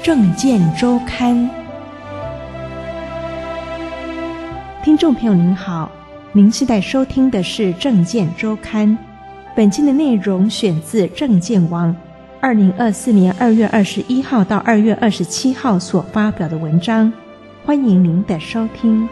政见周刊。听众朋友您好，您现在收听的是政见周刊。本期的内容选自政见网2024年2月21号到2月27号所发表的文章，欢迎您的收听。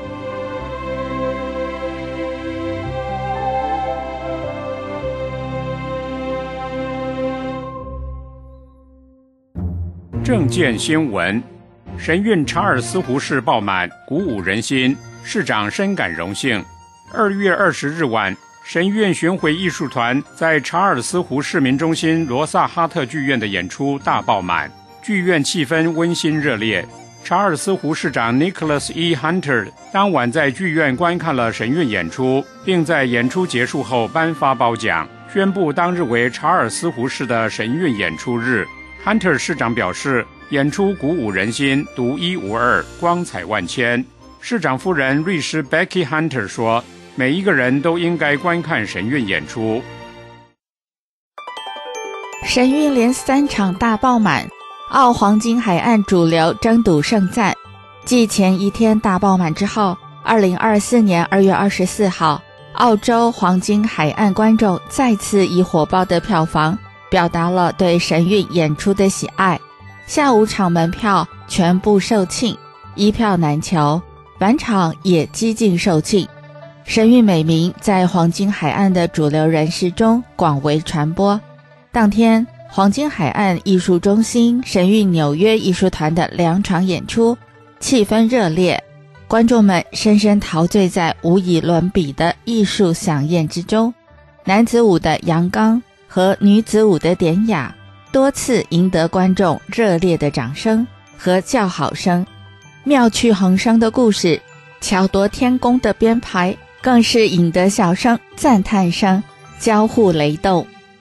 政见新闻：神韵查尔斯湖市爆满，鼓舞人心，市长深感荣幸。2月20日晚，神韵巡回艺术团在查尔斯湖市民中心罗萨哈特剧院的演出大爆满，剧院气氛温馨热烈。查尔斯湖市长 Nicholas E. Hunter 当晚在剧院观看了神韵演出，并在演出结束后颁发褒奖，宣布当日为查尔斯湖市的神韵演出日。Hunter 市长表示，演出鼓舞人心，独一无二，光彩万千。市长夫人律师 Becky Hunter 说，每一个人都应该观看神韵演出。 神韵连3场大爆满，澳黄金海岸主流争睹盛赞。继前一天大爆满之后，2024年2月24号，澳洲黄金海岸观众再次以火爆的票房表达了对神韵演出的喜爱。下午场门票全部售罄，一票难求，晚场也几近售罄。神韵美名在黄金海岸的主流人士中广为传播。当天，黄金海岸艺术中心神韵纽约艺术团的2场演出，气氛热烈，观众们深深陶醉在无以伦比的艺术飨宴之中。男子舞的阳刚和女子舞的典雅，多次赢得观众热烈的掌声和叫好声。妙趣横生的故事，巧夺天工的编排，更是引得小声赞叹声交互雷动。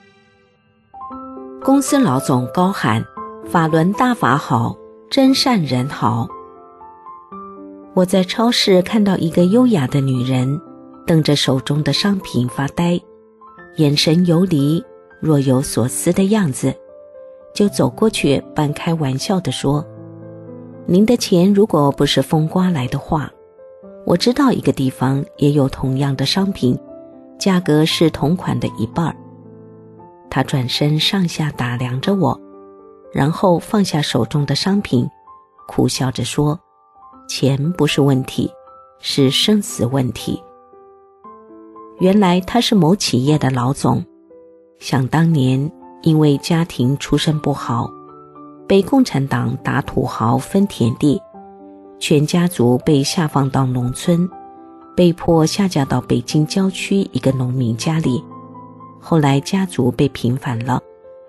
公司老总高喊，法轮大法好，真善人好。我在超市看到一个优雅的女人瞪着手中的商品发呆，眼神游离，若有所思的样子，就走过去半开玩笑地说，您的钱如果不是风刮来的话，我知道一个地方也有同样的商品，价格是同款的一半。他转身上下打量着我，然后放下手中的商品，苦笑着说，钱不是问题，是生死问题。原来他是某企业的老总，想当年因为家庭出身不好，被共产党打土豪分田地，全家族被下放到农村，被迫下嫁到北京郊区一个农民家里。后来家族被平反了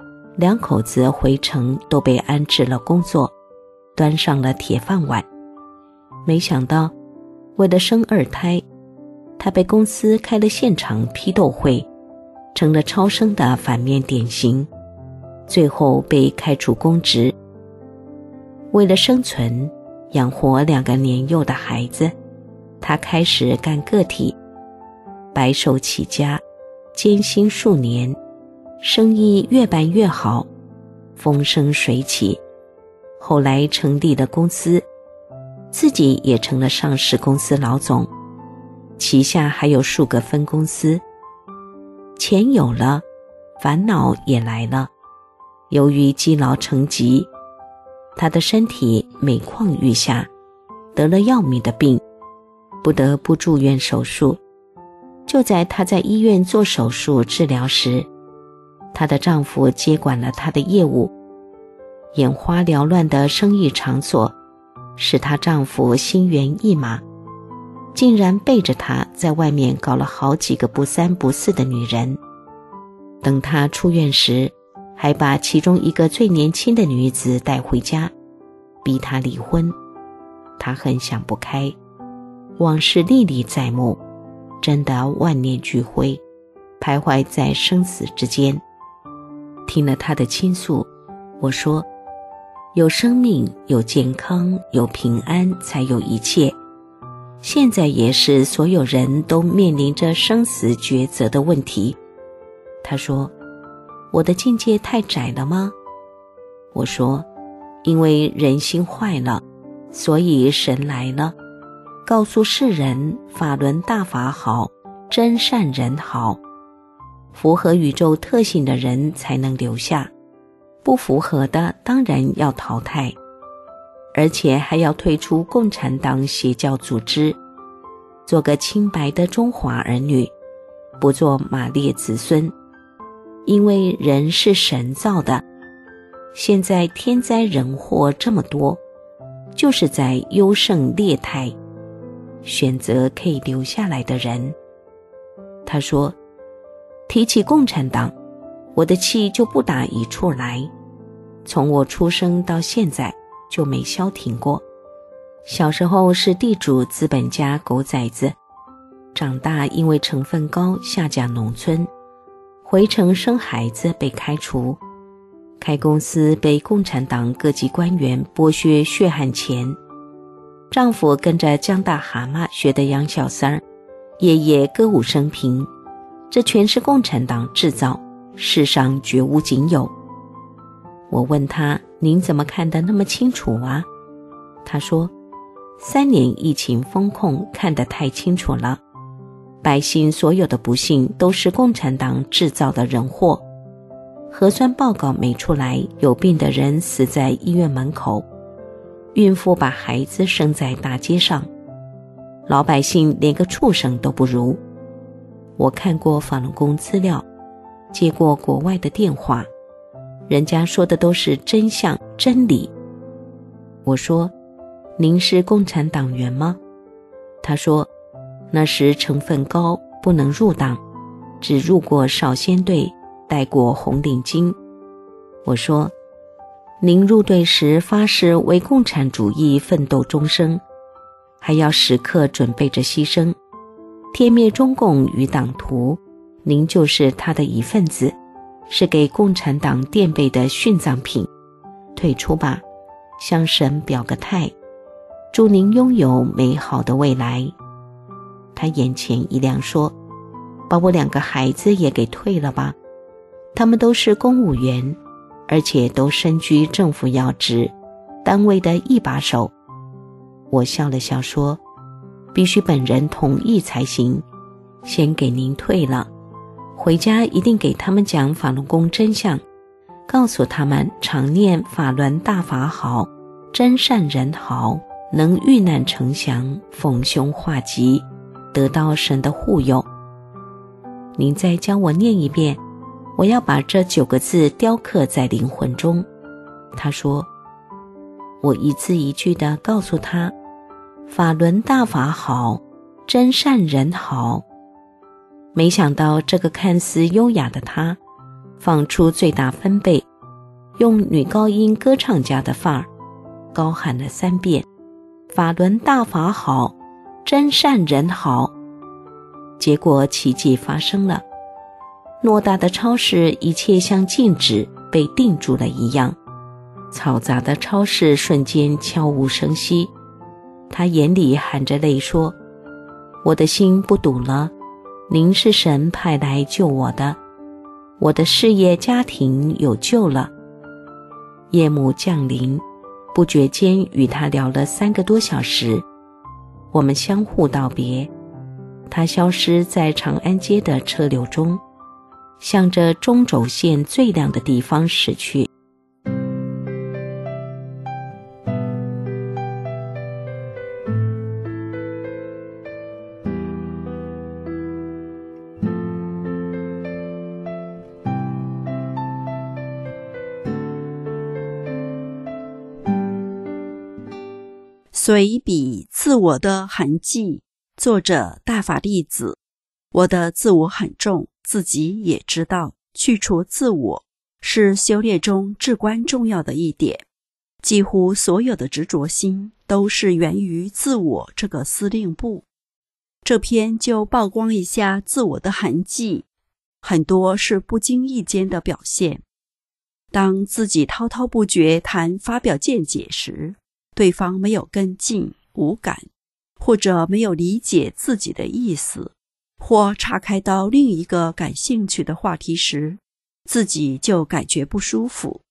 ，2口子回城都被安置了工作，端上了铁饭碗。没想到为了生2胎，他被公司开了现场批斗会，成了超生的反面典型，最后被开除公职。为了生存，养活2个年幼的孩子，他开始干个体，白手起家，艰辛数年，生意越办越好，风生水起。后来成立了公司，自己也成了上市公司老总，旗下还有数个分公司。钱有了，烦恼也来了。由于积劳成疾，他的身体每况愈下，得了要命的病，不得不住院手术。就在她在医院做手术治疗时，她的丈夫接管了她的业务。眼花缭乱的生意场所使她丈夫心猿意马，竟然背着她在外面搞了好几个不三不四的女人。等她出院时，还把其中一个最年轻的女子带回家，逼她离婚。她很想不开，往事历历在目，真的万念俱灰，徘徊在生死之间。听了她的倾诉，我说，有生命，有健康，有平安，才有一切。现在也是所有人都面临着生死抉择的问题。他说，我的境界太窄了吗？我说， 因为人心坏了，所以神来了，告诉世人法轮大法好，真善人好，符合宇宙特性的人才能留下，不符合的当然要淘汰，而且还要退出共产党邪教组织，做个清白的中华儿女，不做马列子孙。因为人是神造的，现在天灾人祸这么多，就是在优胜劣汰，选择可以留下来的人。他说，提起共产党，我的气就不打一处来，从我出生到现在就没消停过。小时候是地主资本家狗崽子，长大因为成分高下嫁农村，回城生孩子被开除，开公司被共产党各级官员剥削血汗钱，丈夫跟着江大蛤蟆学的养小三儿，夜夜歌舞升平，这全是共产党制造，世上绝无仅有。我问他，您怎么看得那么清楚啊？他说，3年疫情封控看得太清楚了，百姓所有的不幸都是共产党制造的人祸。核酸报告没出来，有病的人死在医院门口，孕妇把孩子生在大街上，老百姓连个畜生都不如。我看过法轮功资料，接过国外的电话，人家说的都是真相真理。我说，您是共产党员吗？他说，那时成分高，不能入党，只入过少先队，戴过红领巾。我说，您入队时发誓为共产主义奋斗终生，还要时刻准备着牺牲，天灭中共与党徒，您就是他的一份子，是给共产党垫背的殉葬品，退出吧，向神表个态，祝您拥有美好的未来。他眼前一亮说，把我2个孩子也给退了吧，他们都是公务员，而且都身居政府要职，单位的一把手。我笑了笑说，必须本人同意才行，先给您退了，回家一定给他们讲法轮功真相，告诉他们常念法轮大法好，真善人好，能遇难成祥，逢凶化吉，得到神的护佑。您再教我念一遍，我要把这9个字雕刻在灵魂中。他说，我一字一句地告诉他，法轮大法好，真善人好。没想到这个看似优雅的他，放出最大分贝，用女高音歌唱家的范儿，高喊了3遍，法轮大法好，真善人好。结果奇迹发生了，偌大的超市一切像静止被定住了一样，嘈杂的超市瞬间悄无声息。他眼里含着泪说，我的心不堵了，您是神派来救我的，我的事业家庭有救了。夜幕降临，不觉间与他聊了3个多小时，我们相互道别，他消失在长安街的车流中，向着中轴线最亮的地方驶去。 随笔自我的痕迹，作者大法弟子。我的自我很重，自己也知道，去除自我是修炼中至关重要的一点。几乎所有的执着心都是源于自我这个司令部。这篇就曝光一下自我的痕迹，很多是不经意间的表现。当自己滔滔不绝谈发表见解时，对方没有跟进，无感，或者没有理解自己的意思，或岔开到另一个感兴趣的话题时，自己就感觉不舒服。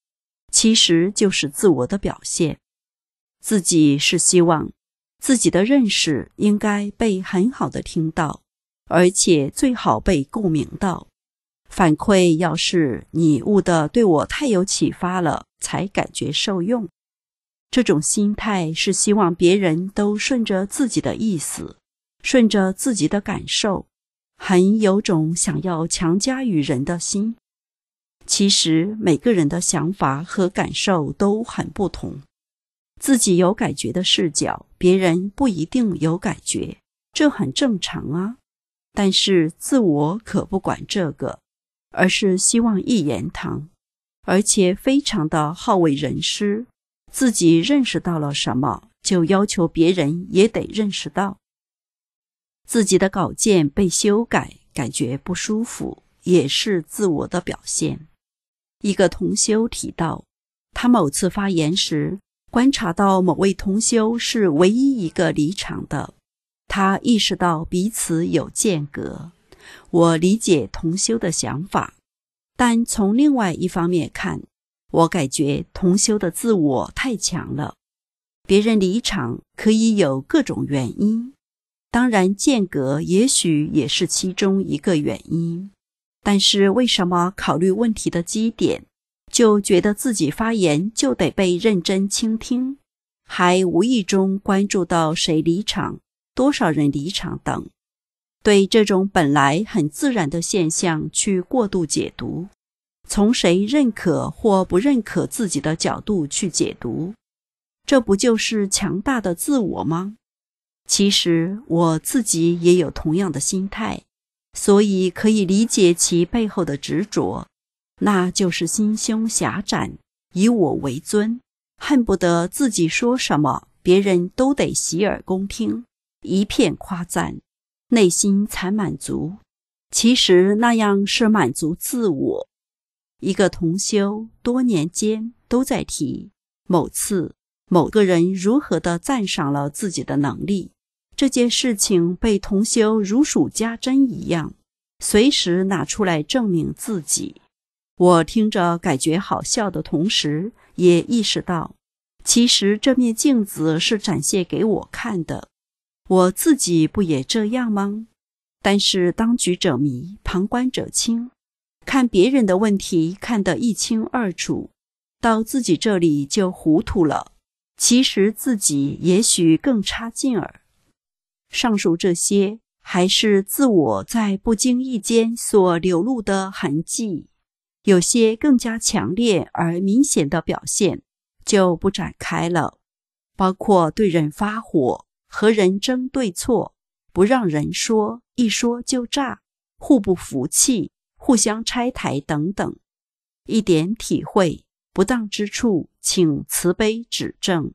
其实就是自我的表现。自己是希望自己的认识应该被很好的听到，而且最好被共鸣到。反馈要是你悟的对我太有启发了，才感觉受用。这种心态是希望别人都顺着自己的意思，顺着自己的感受，很有种想要强加于人的心。其实每个人的想法和感受都很不同，自己有感觉的视角，别人不一定有感觉，这很正常啊。但是自我可不管这个，而是希望一言堂，而且非常的好为人师。自己认识到了什么，就要求别人也得认识到。自己的稿件被修改，感觉不舒服，也是自我的表现。一个同修提到，他某次发言时，观察到某位同修是唯一一个离场的，他意识到彼此有间隔。我理解同修的想法，但从另外一方面看，我感觉同修的自我太强了。别人离场可以有各种原因，当然间隔也许也是其中一个原因，但是为什么考虑问题的基点，就觉得自己发言就得被认真倾听，还无意中关注到谁离场、多少人离场等，对这种本来很自然的现象去过度解读，从谁认可或不认可自己的角度去解读，这不就是强大的自我吗？其实我自己也有同样的心态，所以可以理解其背后的执着，那就是心胸狭窄，以我为尊，恨不得自己说什么别人都得洗耳恭听，一片夸赞，内心才满足。其实那样是满足自我。一个同修多年间都在提，某次某个人如何地赞赏了自己的能力，这件事情被同修如数家珍一样，随时拿出来证明自己。我听着感觉好笑的同时，也意识到，其实这面镜子是展现给我看的，我自己不也这样吗？但是当局者迷，旁观者清，看别人的问题看得一清二楚，到自己这里就糊涂了，其实自己也许更差劲儿。上述这些还是自我在不经意间所流露的痕迹，有些更加强烈而明显的表现就不展开了，包括对人发火、和人争对错、不让人说、一说就炸、互不服气、互相拆台等等。一点体会，不当之处请慈悲指正。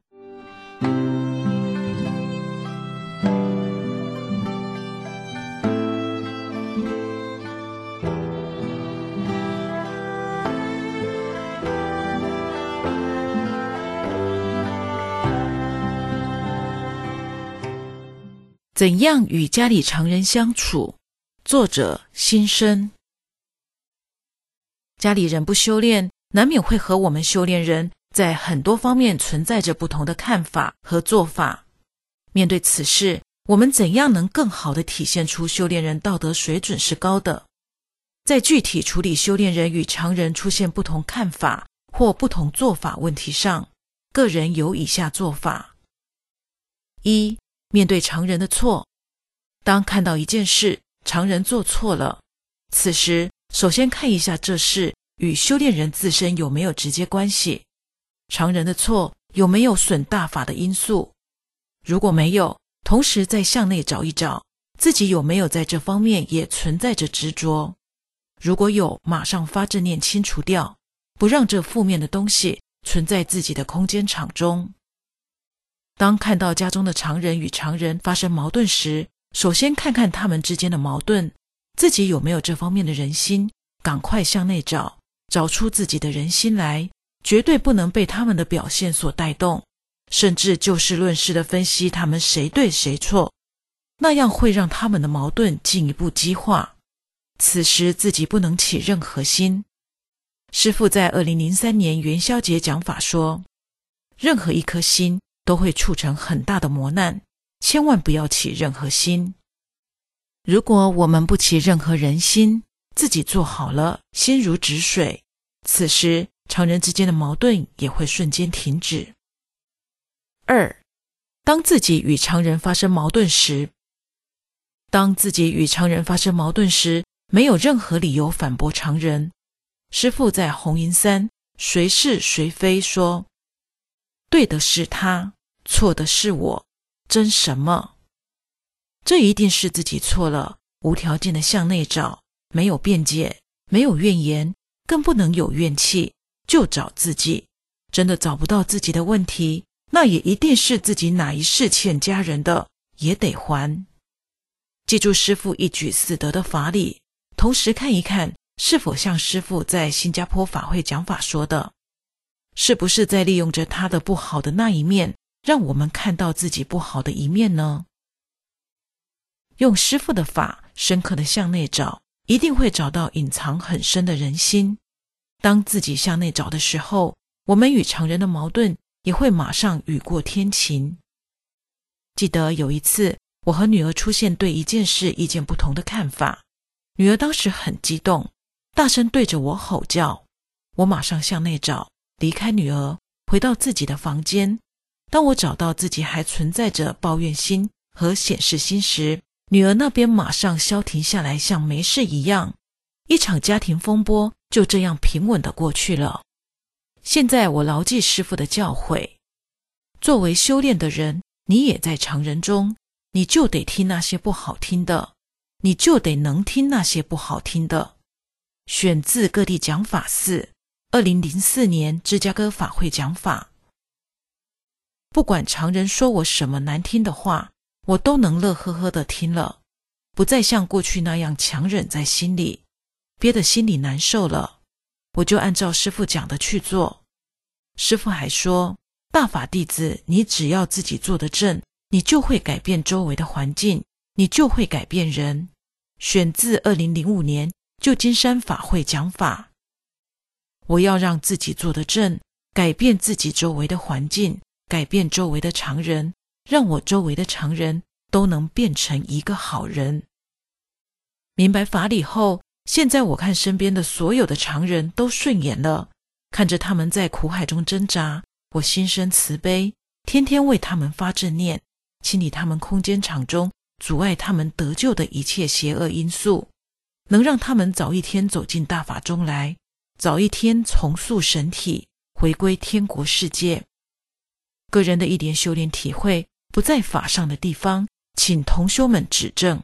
怎样与家里常人相处？作者心声。家里人不修炼，难免会和我们修炼人在很多方面存在着不同的看法和做法。面对此事，我们怎样能更好地体现出修炼人道德水准是高的？在具体处理修炼人与常人出现不同看法或不同做法问题上，个人有以下做法。一、面对常人的错，当看到一件事，常人做错了，此时首先看一下这事与修炼人自身有没有直接关系，常人的错有没有损大法的因素，如果没有，同时再向内找一找，自己有没有在这方面也存在着执着，如果有，马上发正念清除掉，不让这负面的东西存在自己的空间场中。当看到家中的常人与常人发生矛盾时，首先看看他们之间的矛盾，自己有没有这方面的人心，赶快向内找，找出自己的人心来，绝对不能被他们的表现所带动，甚至就事论事地分析他们谁对谁错，那样会让他们的矛盾进一步激化。此时自己不能起任何心。 师父在2003年元宵节讲法说，任何一颗心都会促成很大的磨难，千万不要起任何心。如果我们不起任何人心，自己做好了，心如止水，此时常人之间的矛盾也会瞬间停止。2. 当自己与常人发生矛盾时，没有任何理由反驳常人。师父在红银山谁是谁非说，对的是他，错的是我，争什么？这一定是自己错了，无条件的向内找，没有辩解，没有怨言，更不能有怨气，就找自己。真的找不到自己的问题，那也一定是自己哪一世欠家人的，也得还。记住师父一举四得的法理，同时看一看是否像师父在新加坡法会讲法说的，是不是在利用着他的不好的那一面，让我们看到自己不好的一面呢？用师父的法，深刻的向内找，一定会找到隐藏很深的人心。当自己向内找的时候，我们与常人的矛盾也会马上雨过天晴。记得有一次，我和女儿出现对一件事意见不同的看法，女儿当时很激动，大声对着我吼叫。我马上向内找，离开女儿，回到自己的房间。当我找到自己还存在着抱怨心和显示心时，女儿那边马上消停下来，像没事一样。一场家庭风波就这样平稳地过去了。现在我牢记师父的教诲，作为修炼的人，你也在常人中，你就得听那些不好听的，你就得能听那些不好听的。选自各地讲法寺2004年芝加哥法会讲法。不管常人说我什么难听的话，我都能乐呵呵地听了，不再像过去那样强忍在心里，憋得心里难受了，我就按照师父讲的去做。师父还说，大法弟子，你只要自己做得正，你就会改变周围的环境，你就会改变人。选自2005年旧金山法会讲法。我要让自己做得正，改变自己周围的环境，改变周围的常人，让我周围的常人都能变成一个好人。明白法理后，现在我看身边的所有的常人都顺眼了，看着他们在苦海中挣扎，我心生慈悲，天天为他们发正念，清理他们空间场中阻碍他们得救的一切邪恶因素，能让他们早一天走进大法中来，早一天重塑神体，回归天国世界。个人的一点修炼体会，不在法上的地方，请同修们指正。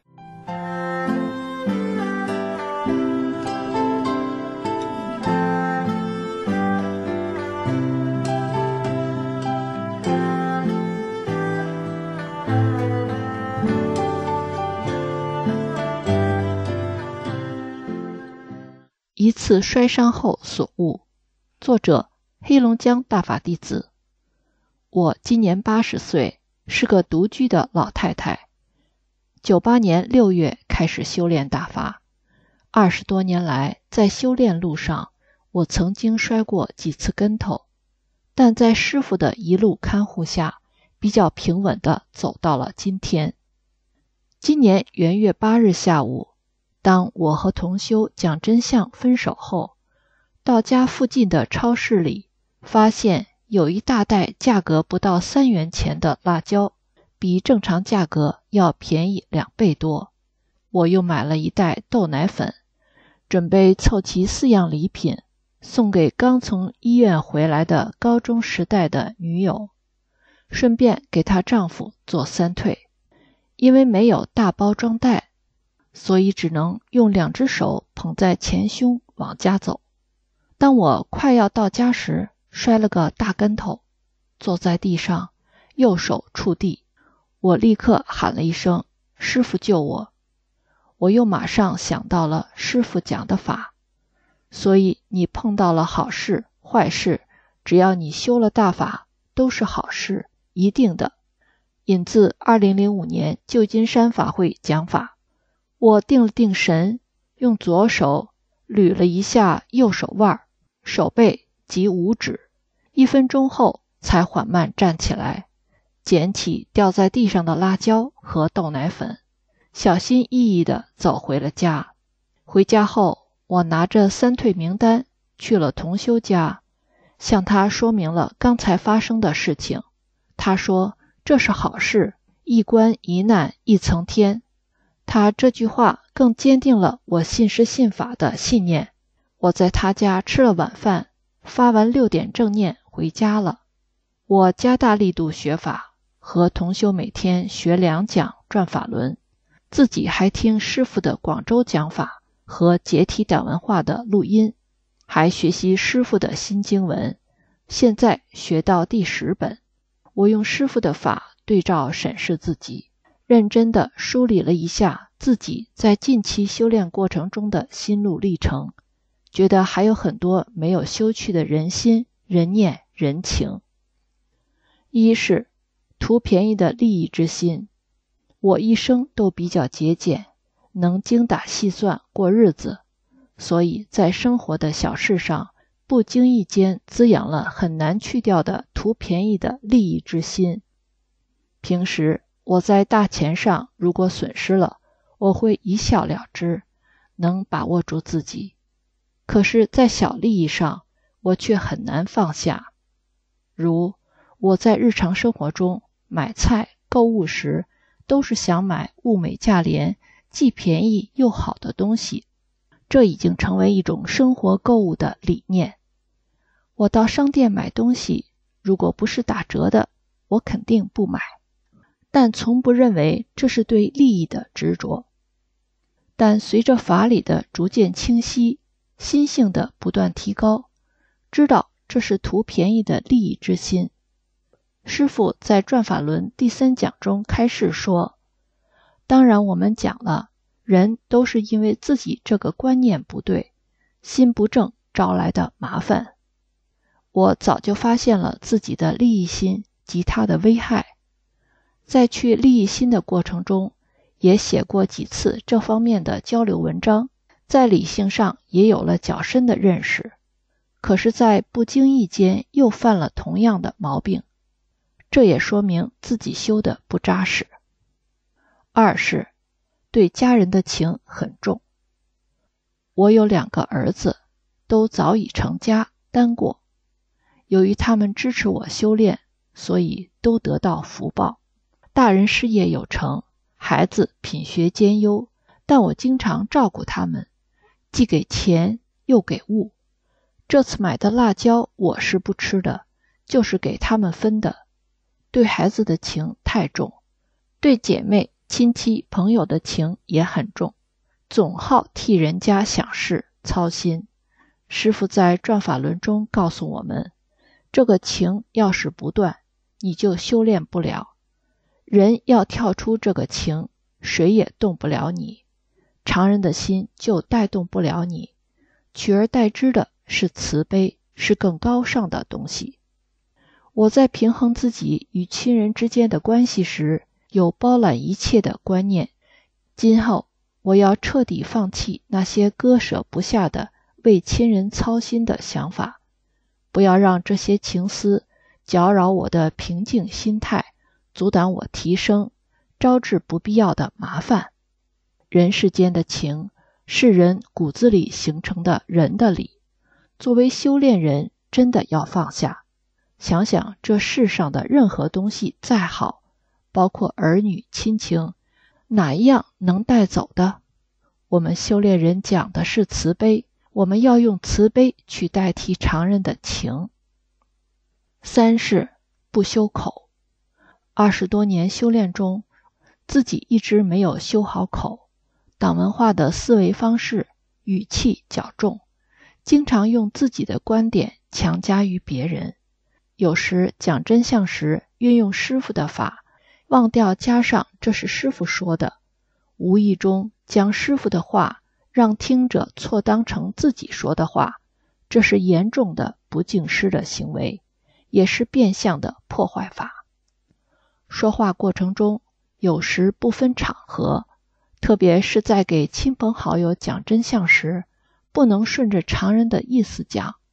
一次摔伤后所悟，作者黑龙江大法弟子。我今年80岁，是个独居的老太太。98年6月开始修炼大法，20多年来，在修炼路上，我曾经摔过几次跟头，但在师父的一路看护下，比较平稳地走到了今天。今年元月8日下午，当我和同修讲真相分手后，到家附近的超市里，发现有一大袋价格不到3元钱的辣椒，比正常价格要便宜2倍多。我又买了一袋豆奶粉，准备凑齐4样礼品，送给刚从医院回来的高中时代的女友，顺便给她丈夫做3退。因为没有大包装袋，所以只能用2只手捧在前胸往家走。当我快要到家时，摔了个大跟头，坐在地上，右手触地。我立刻喊了一声，师父救我。我又马上想到了师父讲的法，所以你碰到了好事坏事，只要你修了大法，都是好事，一定的。引自2005年旧金山法会讲法。我定了定神，用左手捋了一下右手腕， 手背及五指，1分钟后才缓慢站起来，捡起掉在地上的辣椒和豆奶粉，小心翼翼地走回了家。回家后，我拿着3退名单去了同修家，向他说明了刚才发生的事情。他说这是好事，一关一难一层天。他这句话更坚定了我信师信法的信念。我在他家吃了晚饭，发完6点正念回家了。我加大力度学法，和同修每天学2讲转法轮，自己还听师父的广州讲法和解体胆文化的录音，还学习师父的新经文，现在学到第10本。我用师父的法对照审视自己，认真地梳理了一下自己在近期修炼过程中的心路历程，觉得还有很多没有修去的人心、人念、人情。一是图便宜的利益之心，我一生都比较节俭，能精打细算过日子，所以在生活的小事上不经意间滋养了很难去掉的图便宜的利益之心。平时我在大钱上如果损失了，我会一笑了之，能把握住自己。可是在小利益上，我却很难放下。如我在日常生活中买菜购物时，都是想买物美价廉、既便宜又好的东西，这已经成为一种生活购物的理念。我到商店买东西，如果不是打折的，我肯定不买，但从不认为这是对利益的执着。但随着法理的逐渐清晰，心性的不断提高，知道这是图便宜的利益之心。师父在转法轮第3讲中开示说，当然我们讲了，人都是因为自己这个观念不对，心不正招来的麻烦。我早就发现了自己的利益心及它的危害，在去利益心的过程中，也写过几次这方面的交流文章，在理性上也有了较深的认识，可是在不经意间又犯了同样的毛病，这也说明自己修的不扎实。二是对家人的情很重。我有2个儿子，都早已成家单过，由于他们支持我修炼，所以都得到福报。大人事业有成，孩子品学兼优，但我经常照顾他们，既给钱又给物。这次买的辣椒我是不吃的，就是给他们分的。对孩子的情太重，对姐妹、亲戚、朋友的情也很重，总好替人家想事操心。师父在转法轮中告诉我们，这个情要是不断，你就修炼不了。人要跳出这个情，谁也动不了你，常人的心就带动不了你，取而代之的是慈悲，是更高尚的东西。我在平衡自己与亲人之间的关系时，有包揽一切的观念。今后我要彻底放弃那些割舍不下的为亲人操心的想法，不要让这些情思搅扰我的平静心态，阻挡我提升，招致不必要的麻烦。人世间的情是人骨子里形成的人的理，作为修炼人真的要放下。想想这世上的任何东西再好，包括儿女亲情，哪一样能带走的？我们修炼人讲的是慈悲，我们要用慈悲去代替常人的情。三是不修口。20多年修炼中，自己一直没有修好口，党文化的思维方式、语气较重，经常用自己的观点强加于别人。有时讲真相时运用师父的法，忘掉加上这是师父说的，无意中将师父的话让听者错当成自己说的话，这是严重的不敬师的行为，也是变相的破坏法。说话过程中有时不分场合，特别是在给亲朋好友讲真相时，不能顺着常人的意思讲，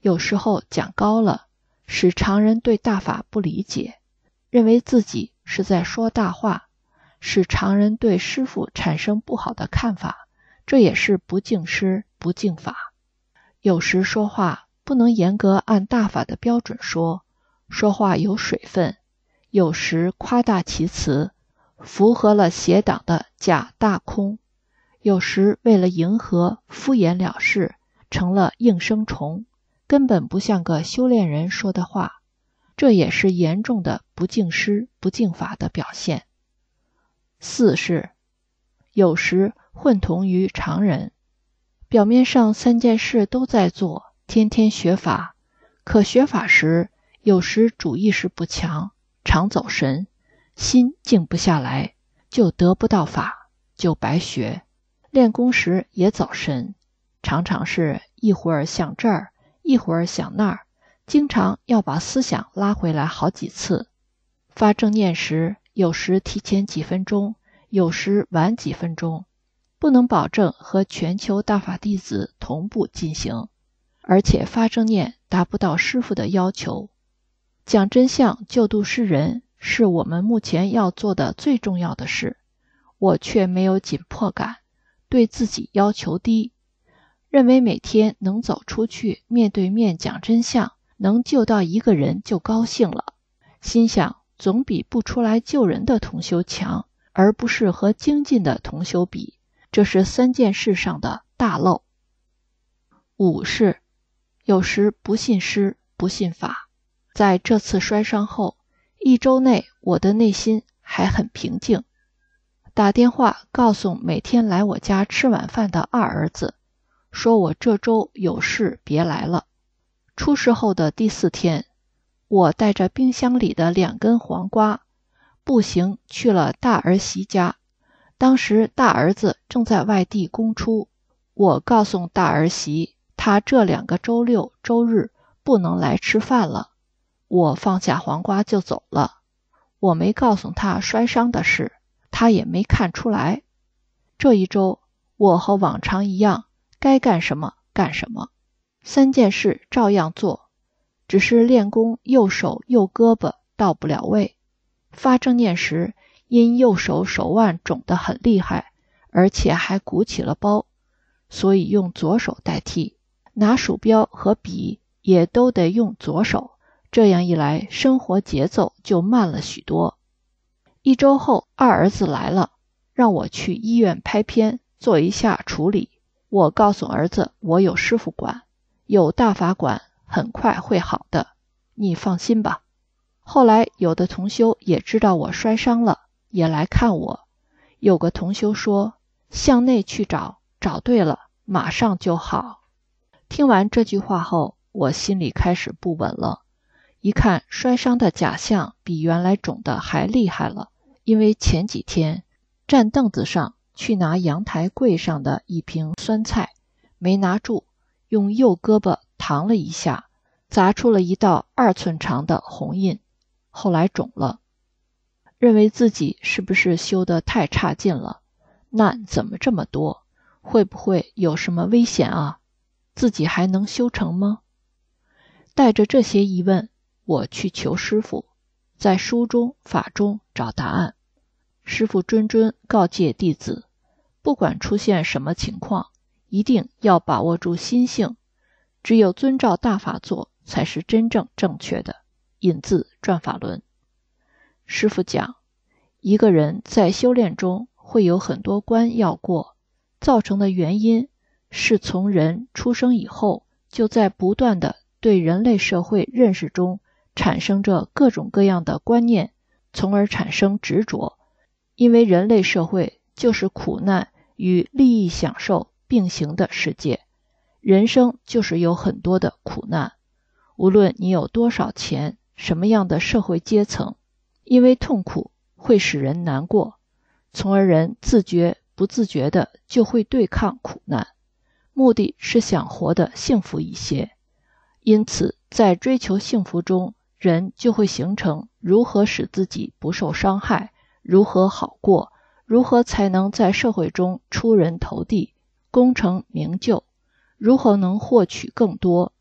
有时候讲高了，使常人对大法不理解，认为自己是在说大话，使常人对师父产生不好的看法，这也是不敬师不敬法。有时说话不能严格按大法的标准说话有水分，有时夸大其词，符合了邪党的假大空，有时为了迎合敷衍了事，成了应声虫，根本不像个修炼人说的话，这也是严重的不敬师不敬法的表现。四是有时混同于常人，表面上3件事都在做，天天学法，可学法时有时主意识不强，常走神，心静不下来，就得不到法，就白学。练功时也走神，常常是一会儿想这儿，一会儿想那儿，经常要把思想拉回来好几次。发正念时，有时提前几分钟，有时晚几分钟，不能保证和全球大法弟子同步进行，而且发正念达不到师父的要求。讲真相救度世人是我们目前要做的最重要的事，我却没有紧迫感，对自己要求低，认为每天能走出去面对面讲真相，能救到一个人就高兴了，心想总比不出来救人的同修强，而不是和精进的同修比，这是3件事上的大漏。5是有时不信师不信法。在这次摔伤后1周内，我的内心还很平静，打电话告诉每天来我家吃晚饭的二儿子，说我这周有事别来了。出事后的第4天，我带着冰箱里的2根黄瓜，步行去了大儿媳家。当时大儿子正在外地公出，我告诉大儿媳，他这2个周六周日不能来吃饭了。我放下黄瓜就走了，我没告诉他摔伤的事，他也没看出来。这1周，我和往常一样，该干什么干什么，3件事照样做，只是练功右手右胳膊到不了位。发正念时，因右手手腕肿得很厉害，而且还鼓起了包，所以用左手代替，拿鼠标和笔也都得用左手，这样一来生活节奏就慢了许多。1周后，二儿子来了，让我去医院拍片做一下处理。我告诉儿子，我有师父管，有大法管，很快会好的，你放心吧。后来有的同修也知道我摔伤了，也来看我。有个同修说，向内去找，找对了，马上就好。听完这句话后，我心里开始不稳了。一看摔伤的假象比原来肿的还厉害了，因为前几天站凳子上去拿阳台柜上的一瓶酸菜，没拿住，用右胳膊搪了一下，砸出了一道2寸长的红印，后来肿了。认为自己是不是修得太差劲了，难怎么这么多，会不会有什么危险啊？自己还能修成吗？带着这些疑问，我去求师父，在书中法中找答案。师父谆谆告诫弟子，不管出现什么情况，一定要把握住心性，只有遵照大法做，才是真正正确的。引自转法轮。师父讲，一个人在修炼中会有很多关要过，造成的原因是从人出生以后，就在不断的对人类社会认识中产生着各种各样的观念，从而产生执着。因为人类社会就是苦难与利益享受并行的世界，人生就是有很多的苦难。无论你有多少钱，什么样的社会阶层，因为痛苦会使人难过，从而人自觉不自觉的就会对抗苦难，目的是想活得幸福一些。因此在追求幸福中，人就会形成如何使自己不受伤害，如何好过，如何才能在社会中出人头地，功成名就，如何能获取更多，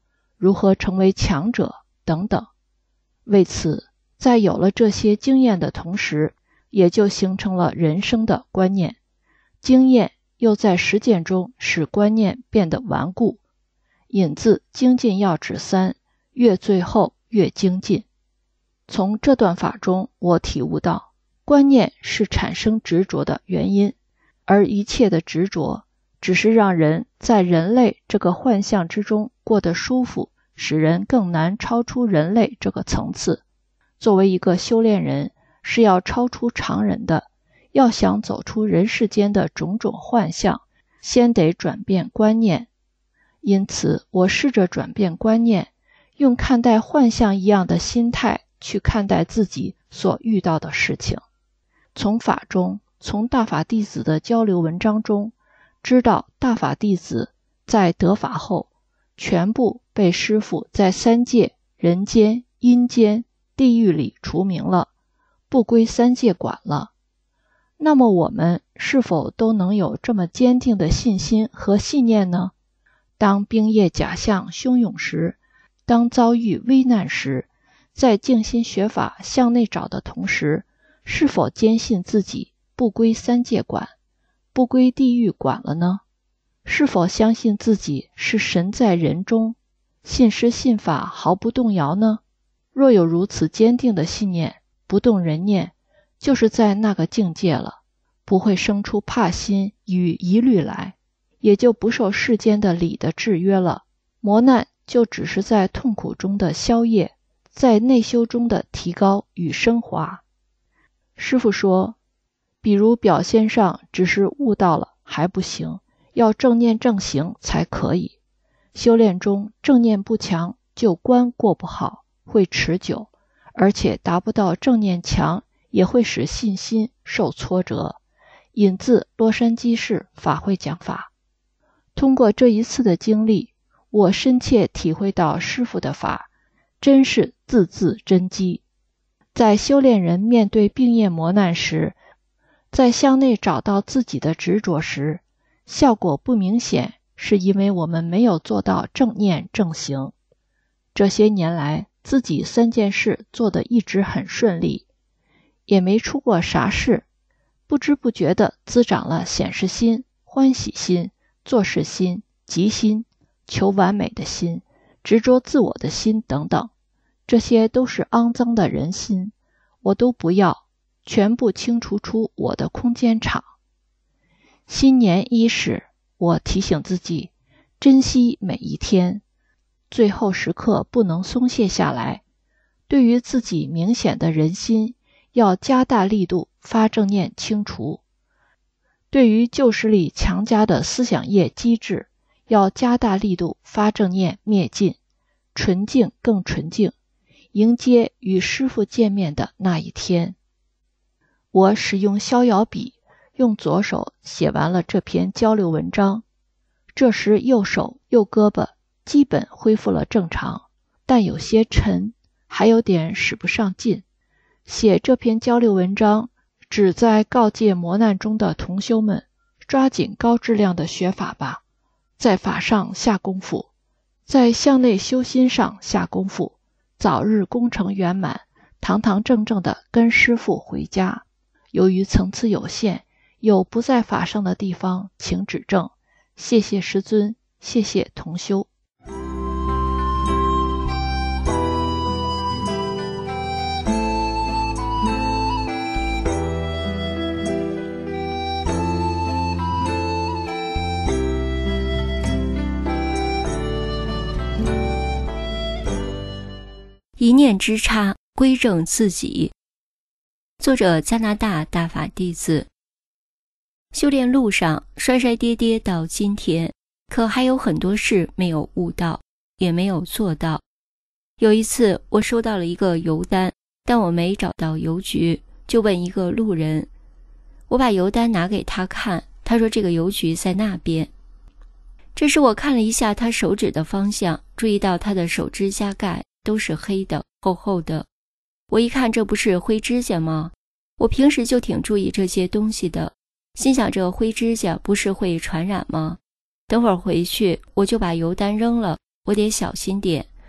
如何成为强者等等。为此，在有了这些经验的同时，也就形成了人生的观念。经验又在实践中使观念变得顽固。引自精进要旨3，越最后越精进。从这段法中，我体悟到，观念是产生执着的原因，而一切的执着只是让人在人类这个幻象之中过得舒服，使人更难超出人类这个层次。作为一个修炼人，是要超出常人的，要想走出人世间的种种幻象，先得转变观念。因此，我试着转变观念，用看待幻象一样的心态去看待自己所遇到的事情。从法中，从大法弟子的交流文章中，知道大法弟子在得法后，全部被师父在3界人间、阴间、地狱里除名了，不归3界管了。那么我们是否都能有这么坚定的信心和信念呢？当兵业假象汹涌时，当遭遇危难时，在静心学法向内找的同时，是否坚信自己不归3界管，不归地狱管了呢？是否相信自己是神在人中，信师信法毫不动摇呢？若有如此坚定的信念，不动人念，就是在那个境界了，不会生出怕心与疑虑来，也就不受世间的理的制约了。磨难就只是在痛苦中的消业，在内修中的提高与升华。师父说，比如表现上只是悟到了还不行，要正念正行才可以。修炼中正念不强，就关过不好，会持久，而且达不到正念强，也会使信心受挫折。引自洛杉矶市法会讲法。通过这一次的经历，我深切体会到师父的法真是字字真机。在修炼人面对病业磨难时，在向内找到自己的执着时，效果不明显，是因为我们没有做到正念正行。这些年来，自己3件事做得一直很顺利，也没出过啥事，不知不觉地滋长了显示心、欢喜心、做事心、急心、求完美的心、执着自我的心等等，这些都是肮脏的人心，我都不要，全部清除出我的空间场。新年伊始，我提醒自己，珍惜每一天，最后时刻不能松懈下来。对于自己明显的人心，要加大力度发正念清除。对于旧时里强加的思想业机制，要加大力度发正念灭尽，纯净更纯净，迎接与师父见面的那一天。我使用逍遥笔，用左手写完了这篇交流文章。这时右手右胳膊基本恢复了正常，但有些沉，还有点使不上劲。写这篇交流文章，旨在告诫磨难中的同修们，抓紧高质量的学法吧，在法上下功夫，在向内修心上下功夫，早日功成圆满，堂堂正正的跟师父回家。由于层次有限，有不在法上的地方，请指正。谢谢师尊，谢谢同修。 一念之差，归正自己。作者加拿大大法弟子。修炼路上摔摔跌跌到今天，可还有很多事没有悟到，也没有做到。有一次我收到了一个邮单，但我没找到邮局，就问一个路人。我把邮单拿给他看，他说这个邮局在那边。这时我看了一下他手指的方向，注意到他的手指甲盖都是黑的，厚厚的。我一看，这不是灰指甲吗？我平时就挺注意这些东西的，心想这灰指甲不是会传染吗？等会儿回去我就把邮单扔了，我得小心点，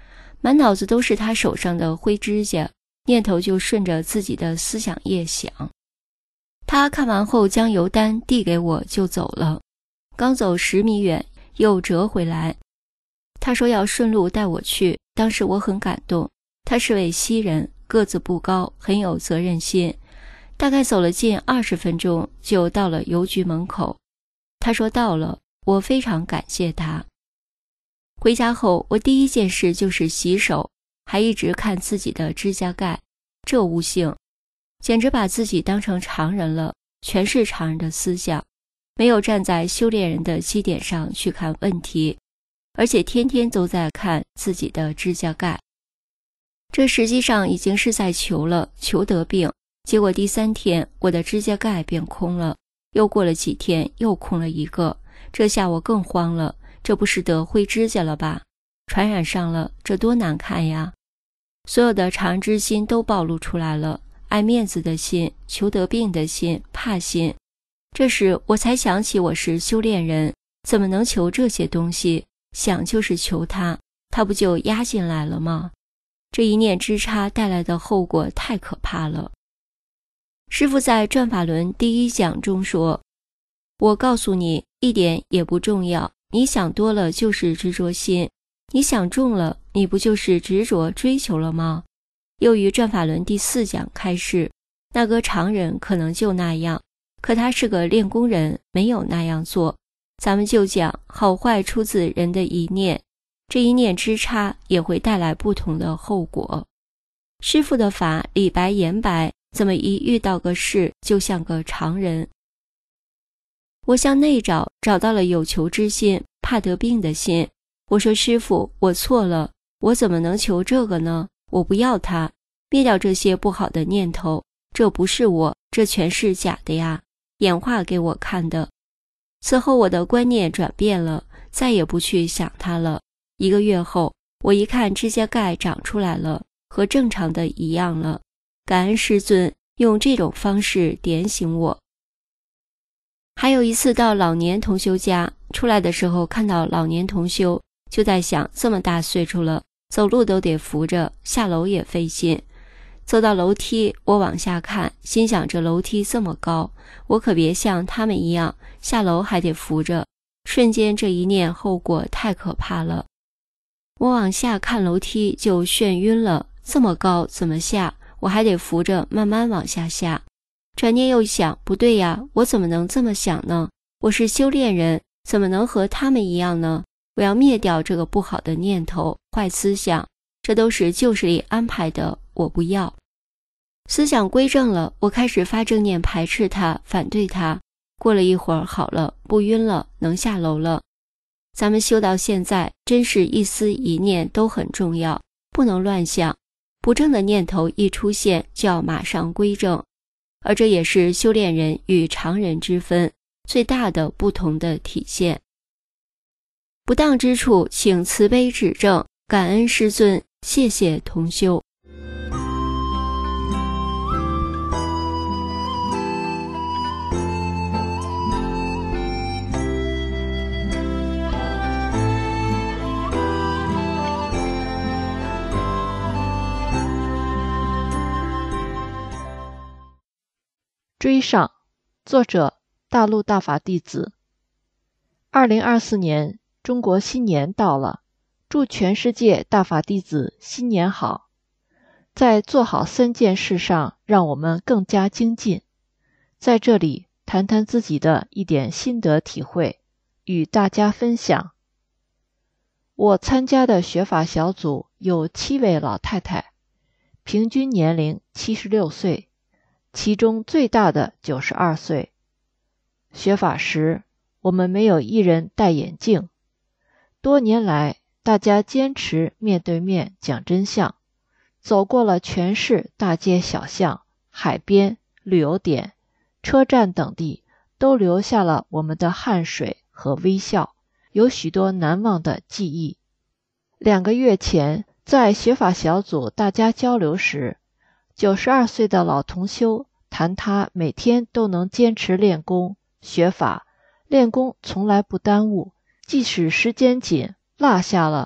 满脑子都是他手上的灰指甲，念头就顺着自己的思想页想。他看完后将油单递给我就走了，刚走10米远又折回来。他说要顺路带我去，当时我很感动。他是位西人，个子不高，很有责任心。大概走了近20分钟就到了邮局门口。他说到了，我非常感谢他。回家后我第一件事就是洗手，还一直看自己的指甲盖，这悟性简直把自己当成常人了，全是常人的思想，没有站在修炼人的基点上去看问题，而且天天都在看自己的指甲盖。这实际上已经是在求了，求得病。结果第3天我的指甲盖变空了，又过了几天又空了一个，这下我更慌了，这不是得灰指甲了吧？传染上了，这多难看呀！所有的常人之心都暴露出来了，爱面子的心，求得病的心，怕心。这时我才想起我是修炼人，怎么能求这些东西？想就是求他，他不就压进来了吗？这一念之差带来的后果太可怕了。师父在转法轮第1讲中说，我告诉你一点也不重要，你想多了就是执着心，你想重了，你不就是执着追求了吗？又于转法轮第4讲开示，那个常人可能就那样，可他是个练功人，没有那样做。咱们就讲好坏出自人的一念，这一念之差也会带来不同的后果。师父的法理白言白，怎么一遇到个事就像个常人？我向内找到了有求之心，怕得病的心。我说师父，我错了，我怎么能求这个呢？我不要它，灭掉这些不好的念头，这不是我，这全是假的呀，演化给我看的。此后我的观念转变了，再也不去想它了。1个月后，我一看指甲盖长出来了，和正常的一样了。感恩师尊用这种方式点醒我。还有一次到老年同修家，出来的时候看到老年同修，就在想这么大岁数了，走路都得扶着，下楼也费劲。走到楼梯，我往下看，心想这楼梯这么高，我可别像他们一样，下楼还得扶着。瞬间这一念后果太可怕了。我往下看楼梯就眩晕了，这么高怎么下？我还得扶着慢慢往下下。转念又想，不对呀，我怎么能这么想呢？我是修炼人，怎么能和他们一样呢？我要灭掉这个不好的念头、坏思想，这都是旧势力安排的，我不要。思想归正了，我开始发正念排斥它，反对它。过了一会儿好了，不晕了，能下楼了。咱们修到现在，真是一思一念都很重要，不能乱想。不正的念头一出现，就要马上归正。而这也是修炼人与常人之分最大的不同的体现。不当之处，请慈悲指正，感恩师尊，谢谢同修。 追上，作者大陆大法弟子。2024年中国新年到了，祝全世界大法弟子新年好。在做好3件事上，让我们更加精进。在这里谈谈自己的一点心得体会，与大家分享。我参加的学法小组有7位老太太，平均年龄76岁。其中最大的92岁。学法时，我们没有一人戴眼镜。多年来，大家坚持面对面讲真相，走过了全市大街小巷、海边、旅游点、车站等地，都留下了我们的汗水和微笑，有许多难忘的记忆。2个月前，在学法小组大家交流时，92岁的老同修谈他每天都能坚持练功学法，练功从来不耽误，即使时间紧落下了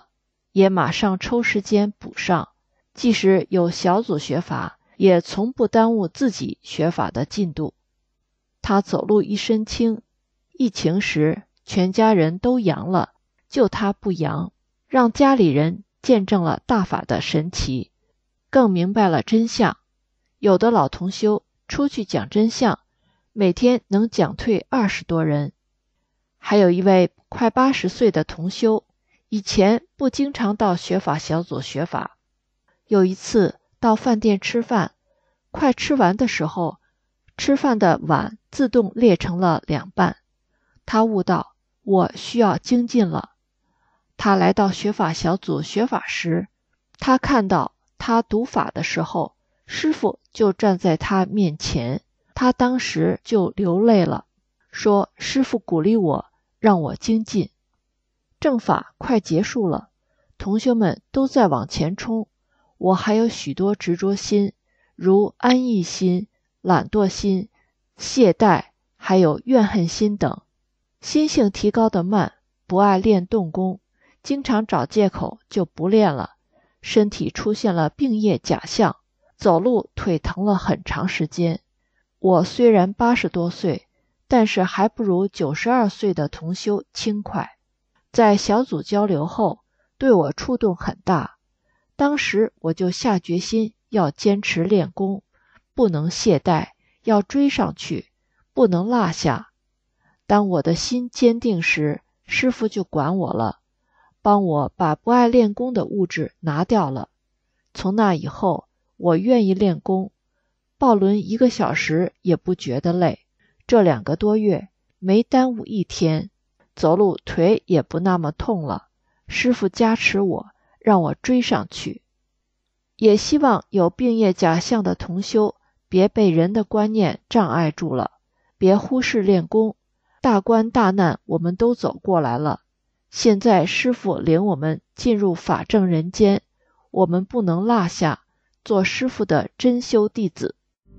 也马上抽时间补上，即使有小组学法，也从不耽误自己学法的进度。他走路一身轻，疫情时全家人都阳了，就他不阳，让家里人见证了大法的神奇，更明白了真相。有的老同修出去讲真相，每天能讲退20多人。还有一位快80岁的同修，以前不经常到学法小组学法，有一次到饭店吃饭，快吃完的时候，吃饭的碗自动裂成了2半，他悟到我需要精进了。他来到学法小组学法时，他看到他读法的时候，师父就站在他面前，他当时就流泪了，说师父鼓励我，让我精进。正法快结束了，同学们都在往前冲，我还有许多执着心，如安逸心、懒惰心、懈怠，还有怨恨心等。心性提高得慢，不爱练动功，经常找借口就不练了，身体出现了病业假象，走路腿疼了很长时间。我虽然80多岁，但是还不如92岁的同修轻快。在小组交流后，对我触动很大，当时我就下决心要坚持练功，不能懈怠，要追上去，不能落下。当我的心坚定时，师父就管我了，帮我把不爱练功的物质拿掉了。从那以后，我愿意练功，抱轮1个小时也不觉得累，这2个多月没耽误一天，走路腿也不那么痛了。师父加持我，让我追上去。也希望有病业假象的同修别被人的观念障碍住了，别忽视练功。大关大难我们都走过来了，现在师父领我们进入法正人间，我们不能落下，做师父的真修弟子。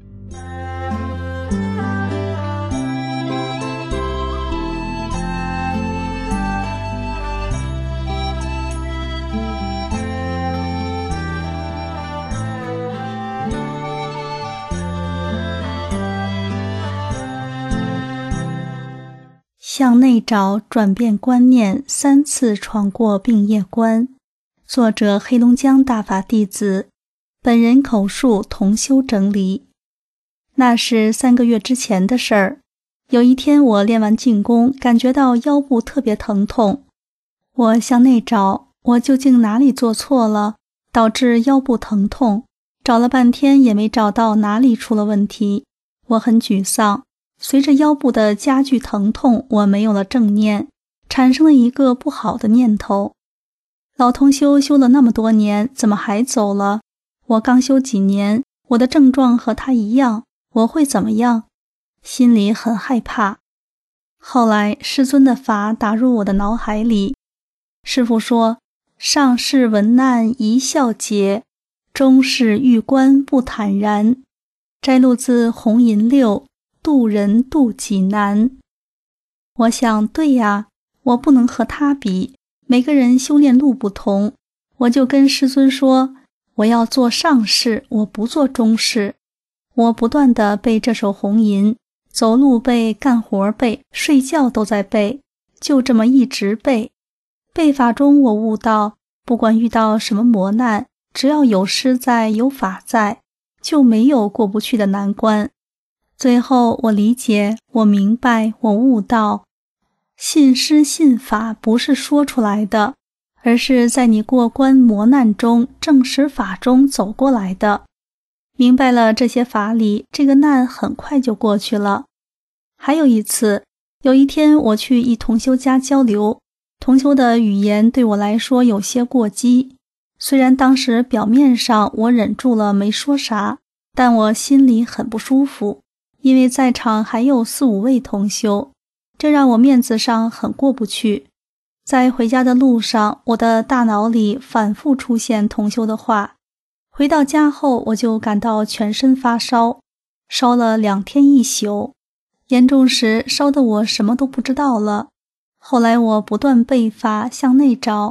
向内找，转变观念，3次闯过病业关。作者黑龙江大法弟子，本人口述，同修整理。那是3个月之前的事儿。有一天我练完静功，感觉到腰部特别疼痛。我向内找，我究竟哪里做错了，导致腰部疼痛？找了半天也没找到哪里出了问题，我很沮丧。随着腰部的加剧疼痛，我没有了正念，产生了一个不好的念头。老同修修了那么多年，怎么还走了？我刚修几年，我的症状和他一样，我会怎么样？心里很害怕。后来师尊的法打入我的脑海里，师父说：上士闻难一笑解，中士遇关不坦然。摘录自红银六，渡人渡己难。我想，对呀，我不能和他比，每个人修炼路不同。我就跟师尊说，我要做上士，我不做中士。我不断地背这首红银，走路背，干活背，睡觉都在背，就这么一直背。背法中我悟到，不管遇到什么磨难，只要有师在，有法在，就没有过不去的难关。最后我理解，我明白，我悟到，信师信法不是说出来的，而是在你过关磨难中，正实法中走过来的。明白了这些法理，这个难很快就过去了。还有一次，有一天我去一同修家交流，同修的语言对我来说有些过激，虽然当时表面上我忍住了没说啥，但我心里很不舒服，因为在场还有4、5位同修，这让我面子上很过不去。在回家的路上，我的大脑里反复出现同修的话。回到家后，我就感到全身发烧，烧了2天1宿，严重时烧得我什么都不知道了。后来我不断背法向内找，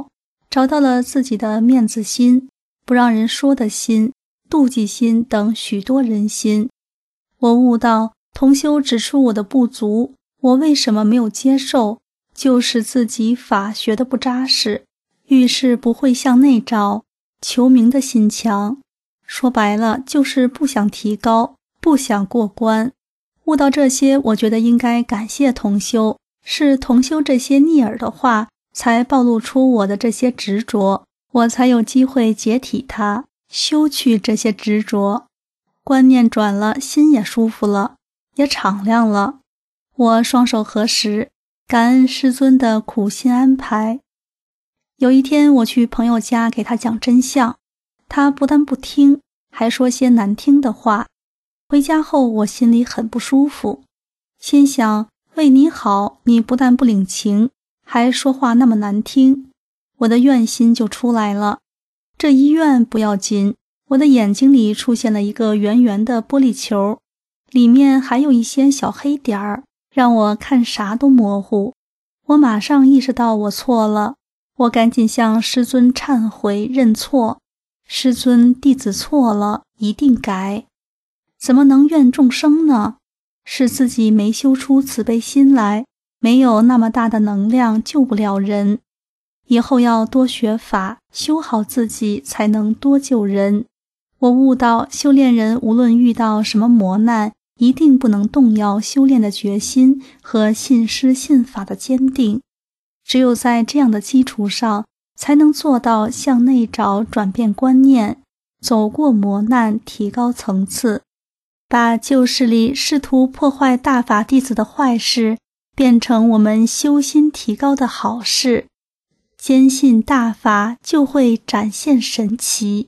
找到了自己的面子心、不让人说的心、妒忌心等许多人心。我悟到同修指出我的不足，我为什么没有接受，就是自己法学的不扎实，遇事不会向内找，求名的心强。说白了就是不想提高，不想过关。悟到这些，我觉得应该感谢同修，是同修这些逆耳的话才暴露出我的这些执着，我才有机会解体它，修去这些执着。观念转了，心也舒服了，也敞亮了。我双手合十，感恩师尊的苦心安排。有一天我去朋友家给他讲真相，他不但不听，还说些难听的话。回家后我心里很不舒服，心想为你好，你不但不领情，还说话那么难听，我的怨心就出来了。这一怨不要紧，我的眼睛里出现了一个圆圆的玻璃球，里面还有一些小黑点儿，让我看啥都模糊。我马上意识到我错了，我赶紧向师尊忏悔认错。师尊，弟子错了，一定改。怎么能怨众生呢？是自己没修出慈悲心来，没有那么大的能量，救不了人。以后要多学法，修好自己，才能多救人。我悟到，修炼人无论遇到什么磨难，一定不能动摇修炼的决心和信师信法的坚定。只有在这样的基础上，才能做到向内找，转变观念，走过磨难，提高层次，把旧势力试图破坏大法弟子的坏事，变成我们修心提高的好事。坚信大法，就会展现神奇。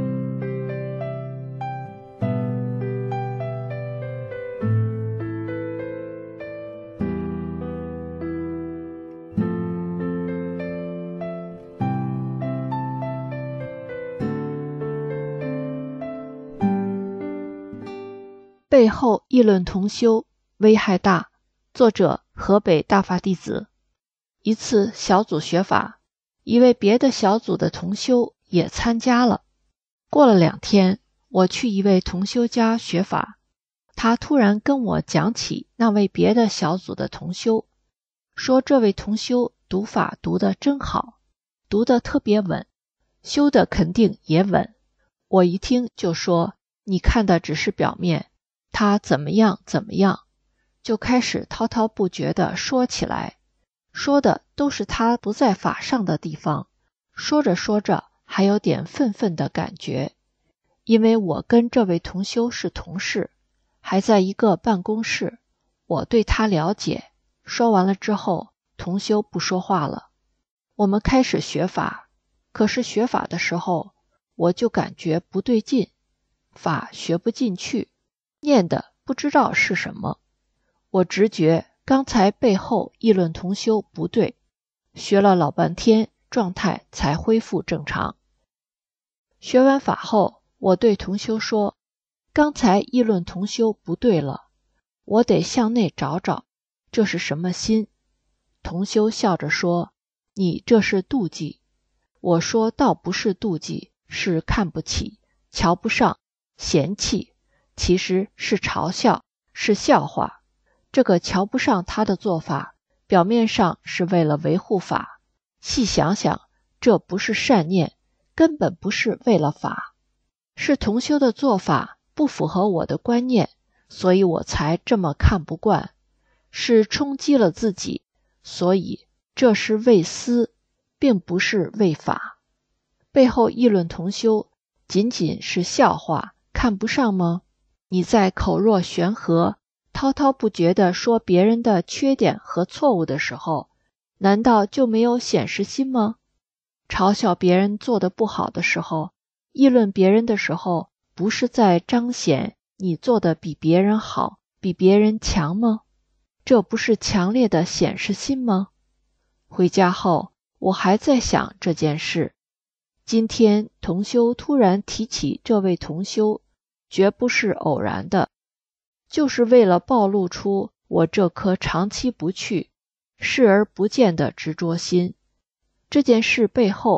背后议论同修，危害大。作者：河北大法弟子。一次小组学法，一位别的小组的同修也参加了。过了2天，我去一位同修家学法，他突然跟我讲起那位别的小组的同修，说这位同修读法读得真好，读得特别稳，修得肯定也稳。我一听就说，你看的只是表面，他怎么样怎么样，就开始滔滔不绝地说起来，说的都是他不在法上的地方，说着说着还有点愤愤的感觉。因为我跟这位同修是同事，还在一个办公室，我对他了解。说完了之后，同修不说话了。我们开始学法，可是学法的时候，我就感觉不对劲，法学不进去，念的不知道是什么。我直觉刚才背后议论同修不对，学了老半天，状态才恢复正常。学完法后，我对同修说，刚才议论同修不对了，我得向内找找，这是什么心？同修笑着说，你这是妒忌。我说倒不是妒忌，是看不起、瞧不上、嫌弃，其实是嘲笑，是笑话。这个瞧不上他的做法，表面上是为了维护法，细想想，这不是善念，根本不是为了法，是同修的做法不符合我的观念，所以我才这么看不惯，是冲击了自己，所以这是为私，并不是为法。背后议论同修，仅仅是笑话，看不上吗？你在口若悬河，滔滔不绝地说别人的缺点和错误的时候，难道就没有显示心吗？嘲笑别人做得不好的时候，议论别人的时候，不是在彰显你做得比别人好，比别人强吗？这不是强烈的显示心吗？回家后，我还在想这件事。今天同修突然提起这位同修，绝不是偶然的，就是为了暴露出我这颗长期不去、视而不见的执着心。这件事背后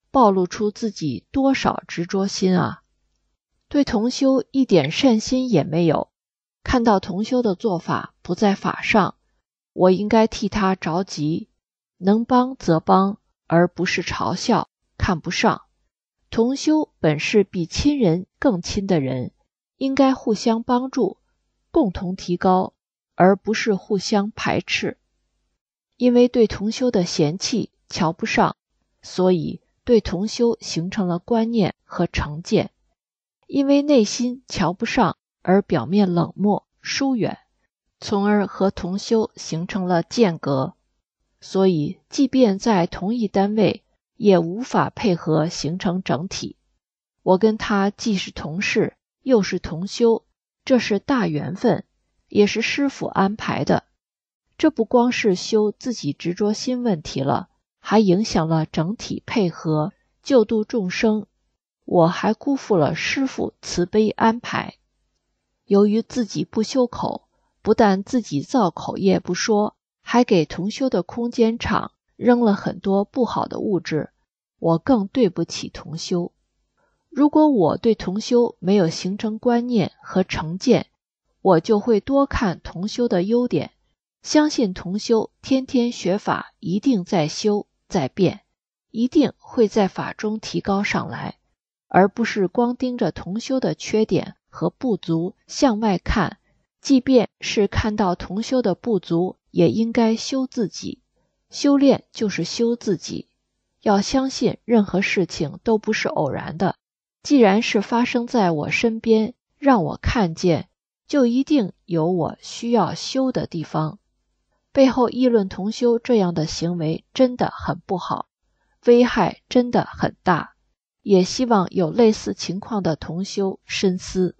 暴露出自己多少执着心啊！对同修一点善心也没有，看到同修的做法不在法上，我应该替他着急，能帮则帮，而不是嘲笑、看不上。同修本是比亲人更亲的人，应该互相帮助，共同提高，而不是互相排斥。因为对同修的嫌弃、瞧不上，所以对同修形成了观念和成见。因为内心瞧不上而表面冷漠疏远，从而和同修形成了间隔，所以即便在同一单位也无法配合形成整体。我跟他既是同事又是同修，这是大缘分，也是师父安排的。这不光是修自己执着心问题了，还影响了整体配合救度众生，我还辜负了师父慈悲安排。由于自己不修口，不但自己造口业不说，还给同修的空间场扔了很多不好的物质，我更对不起同修。如果我对同修没有形成观念和成见，我就会多看同修的优点，相信同修天天学法一定在修在变，一定会在法中提高上来，而不是光盯着同修的缺点和不足向外看，即便是看到同修的不足，也应该修自己。修炼就是修自己，要相信任何事情都不是偶然的，既然是发生在我身边，让我看见，就一定有我需要修的地方。背后议论同修这样的行为真的很不好，危害真的很大，也希望有类似情况的同修深思。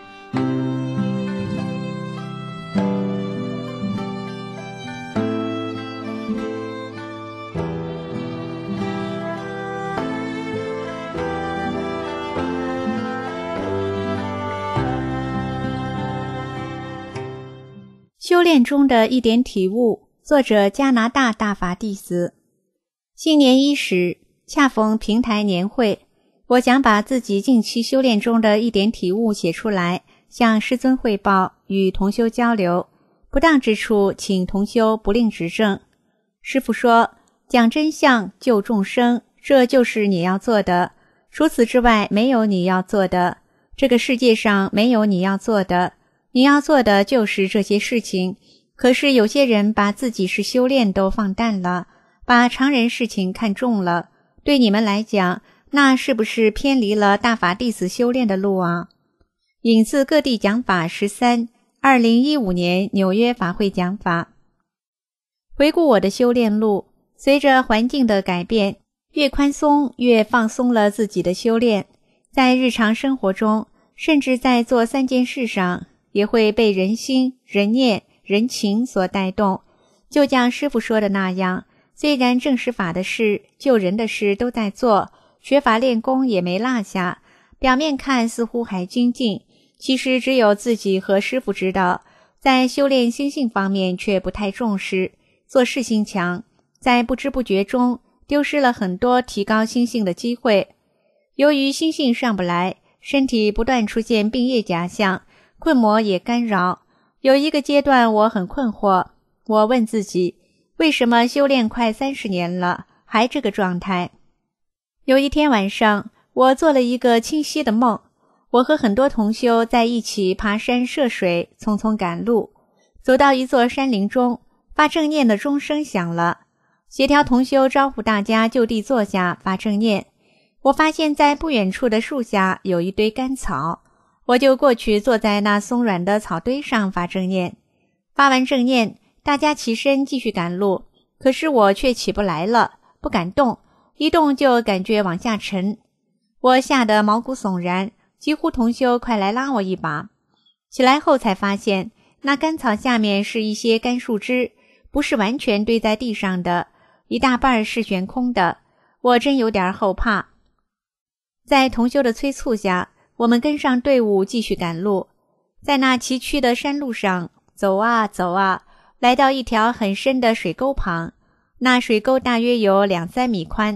修炼中的一点体悟，作者加拿大大法弟子。新年伊始，恰逢平台年会，我想把自己近期修炼中的一点体悟写出来，向师尊汇报，与同修交流。不当之处，请同修不吝指正。师父说，讲真相，救众生，这就是你要做的。除此之外，没有你要做的。这个世界上没有你要做的。你要做的就是这些事情，可是有些人把自己是修炼都放淡了，把常人事情看重了，对你们来讲，那是不是偏离了大法弟子修炼的路啊？引自各地讲法13 2015年纽约法会讲法。回顾我的修炼路，随着环境的改变，越宽松越放松了自己的修炼，在日常生活中，甚至在做3件事上，也会被人心、人念、人情所带动。就像师父说的那样，虽然正实法的事、救人的事都在做，学法练功也没落下，表面看似乎还精进，其实只有自己和师父知道，在修炼心性方面却不太重视，做事心强，在不知不觉中丢失了很多提高心性的机会。由于心性上不来，身体不断出现病业假象，困魔也干扰。有一个阶段我很困惑，我问自己，为什么修炼快30年了，还这个状态？有一天晚上，我做了一个清晰的梦，我和很多同修在一起爬山涉水，匆匆赶路，走到一座山林中，发正念的钟声响了，协调同修招呼大家就地坐下发正念。我发现在不远处的树下有一堆干草，我就过去坐在那松软的草堆上发正念。发完正念，大家起身继续赶路，可是我却起不来了，不敢动，一动就感觉往下沉。我吓得毛骨悚然，几乎同修快来拉我一把。起来后才发现，那干草下面是一些干树枝，不是完全堆在地上的，一大半是悬空的，我真有点后怕。在同修的催促下，我们跟上队伍继续赶路，在那崎岖的山路上走啊走啊，来到一条很深的水沟旁，那水沟大约有2-3米宽，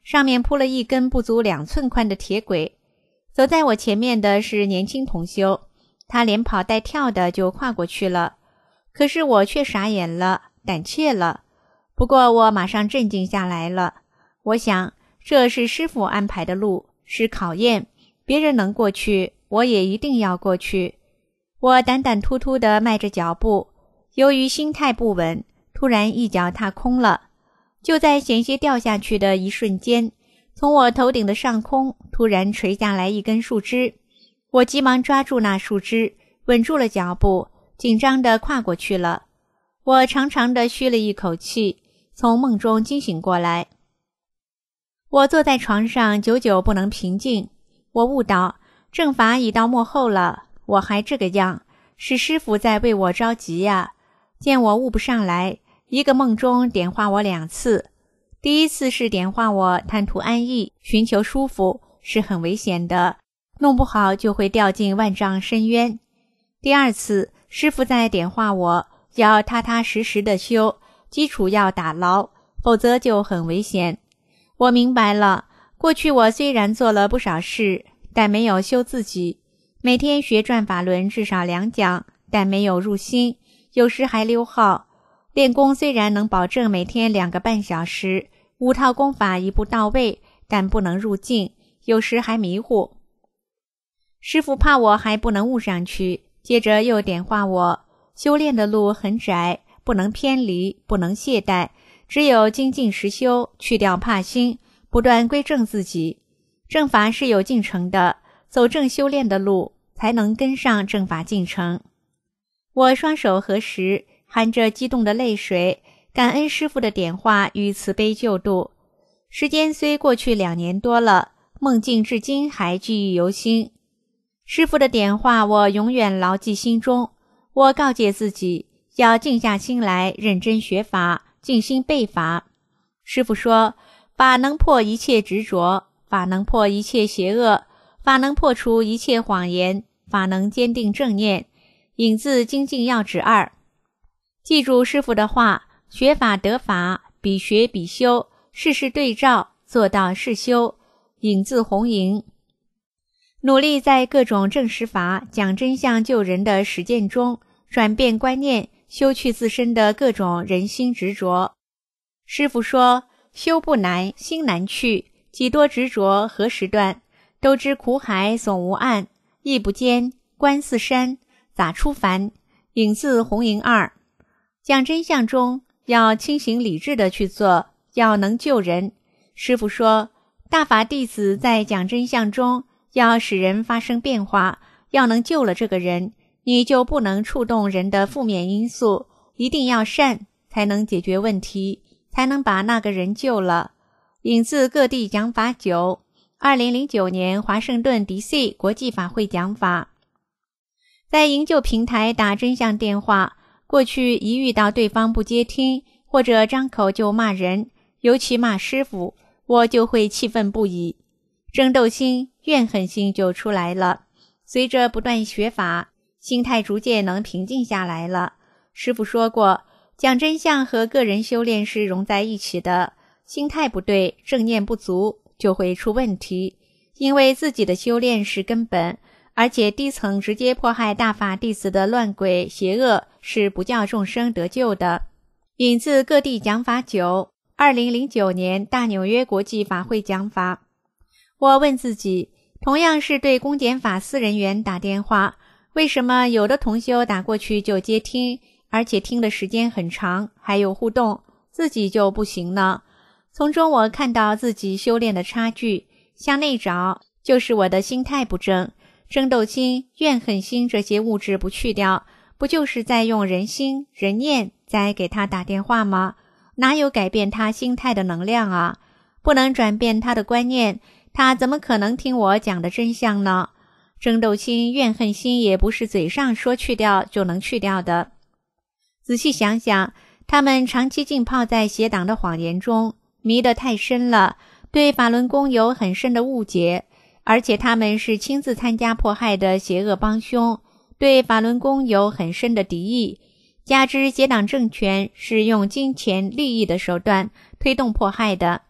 上面铺了一根不足2寸宽的铁轨。走在我前面的是年轻同修，他连跑带跳的就跨过去了。可是我却傻眼了，胆怯了。不过我马上镇静下来了。我想，这是师父安排的路，是考验，别人能过去，我也一定要过去。我胆胆突突地迈着脚步，由于心态不稳，突然一脚踏空了。就在险些掉下去的一瞬间，从我头顶的上空突然垂下来一根树枝，我急忙抓住那树枝，稳住了脚步，紧张地跨过去了。我长长地吁了一口气，从梦中惊醒过来。我坐在床上，久久不能平静。我悟到，正法已到末后了，我还这个样，是师父在为我着急呀。见我悟不上来，一个梦中点化我2次。第一次是点化我贪图安逸，寻求舒服，是很危险的，弄不好就会掉进万丈深渊。第二次，师父在点化我要踏踏实实的修，基础要打牢，否则就很危险。我明白了，过去我虽然做了不少事，但没有修自己。每天学转法轮至少2讲，但没有入心，有时还溜号。练功虽然能保证每天2个半小时，5套功法一步到位，但不能入境，有时还迷糊。师父怕我还不能悟上去，接着又点化我，修炼的路很窄，不能偏离，不能懈怠，只有精进实修，去掉怕心，不断归正自己。正法是有进程的，走正修炼的路，才能跟上正法进程。我双手合十，含着激动的泪水，感恩师父的点化与慈悲救度。时间虽过去2年多了，梦境至今还记忆犹新。师父的点化我永远牢记心中。我告诫自己，要静下心来认真学法，静心背法。师父说，法能破一切执着，法能破一切邪恶，法能破除一切谎言，法能坚定正念。引自精进要旨2。记住师父的话，学法得法，比学比修，事事对照，做到是修。引自红营。努力在各种正实法、讲真相救人的实践中，转变观念，修去自身的各种人心执着。师父说，修不难，心难去，几多执着何时断？都知苦海总无岸，亦不坚，观似山，咋出凡？引自红营2。讲真相中，要清醒理智的去做，要能救人。师父说，大法弟子在讲真相中，要使人发生变化，要能救了这个人，你就不能触动人的负面因素，一定要善，才能解决问题，才能把那个人救了。引自各地讲法9 2009年华盛顿 DC 国际法会讲法。在营救平台打真相电话，过去一遇到对方不接听，或者张口就骂人，尤其骂师父，我就会气愤不已，争斗心、怨恨心就出来了。随着不断学法，心态逐渐能平静下来了。师父说过，讲真相和个人修炼是融在一起的，心态不对，正念不足，就会出问题。因为自己的修炼是根本，而且低层直接迫害大法弟子的乱鬼邪恶是不叫众生得救的。引自各地讲法9 2009年大纽约国际法会讲法。我问自己，同样是对公检法司人员打电话，为什么有的同修打过去就接听，而且听的时间很长，还有互动，自己就不行呢？从中我看到自己修炼的差距，向内找，就是我的心态不正，争斗心、怨恨心这些物质不去掉，不就是在用人心、人念在给他打电话吗？哪有改变他心态的能量啊？不能转变他的观念，他怎么可能听我讲的真相呢？争斗心、怨恨心也不是嘴上说去掉就能去掉的。仔细想想，他们长期浸泡在邪党的谎言中，迷得太深了，对法轮功有很深的误解，而且他们是亲自参加迫害的邪恶帮凶，对法轮功有很深的敌意，加之邪党政权是用金钱利益的手段推动迫害的，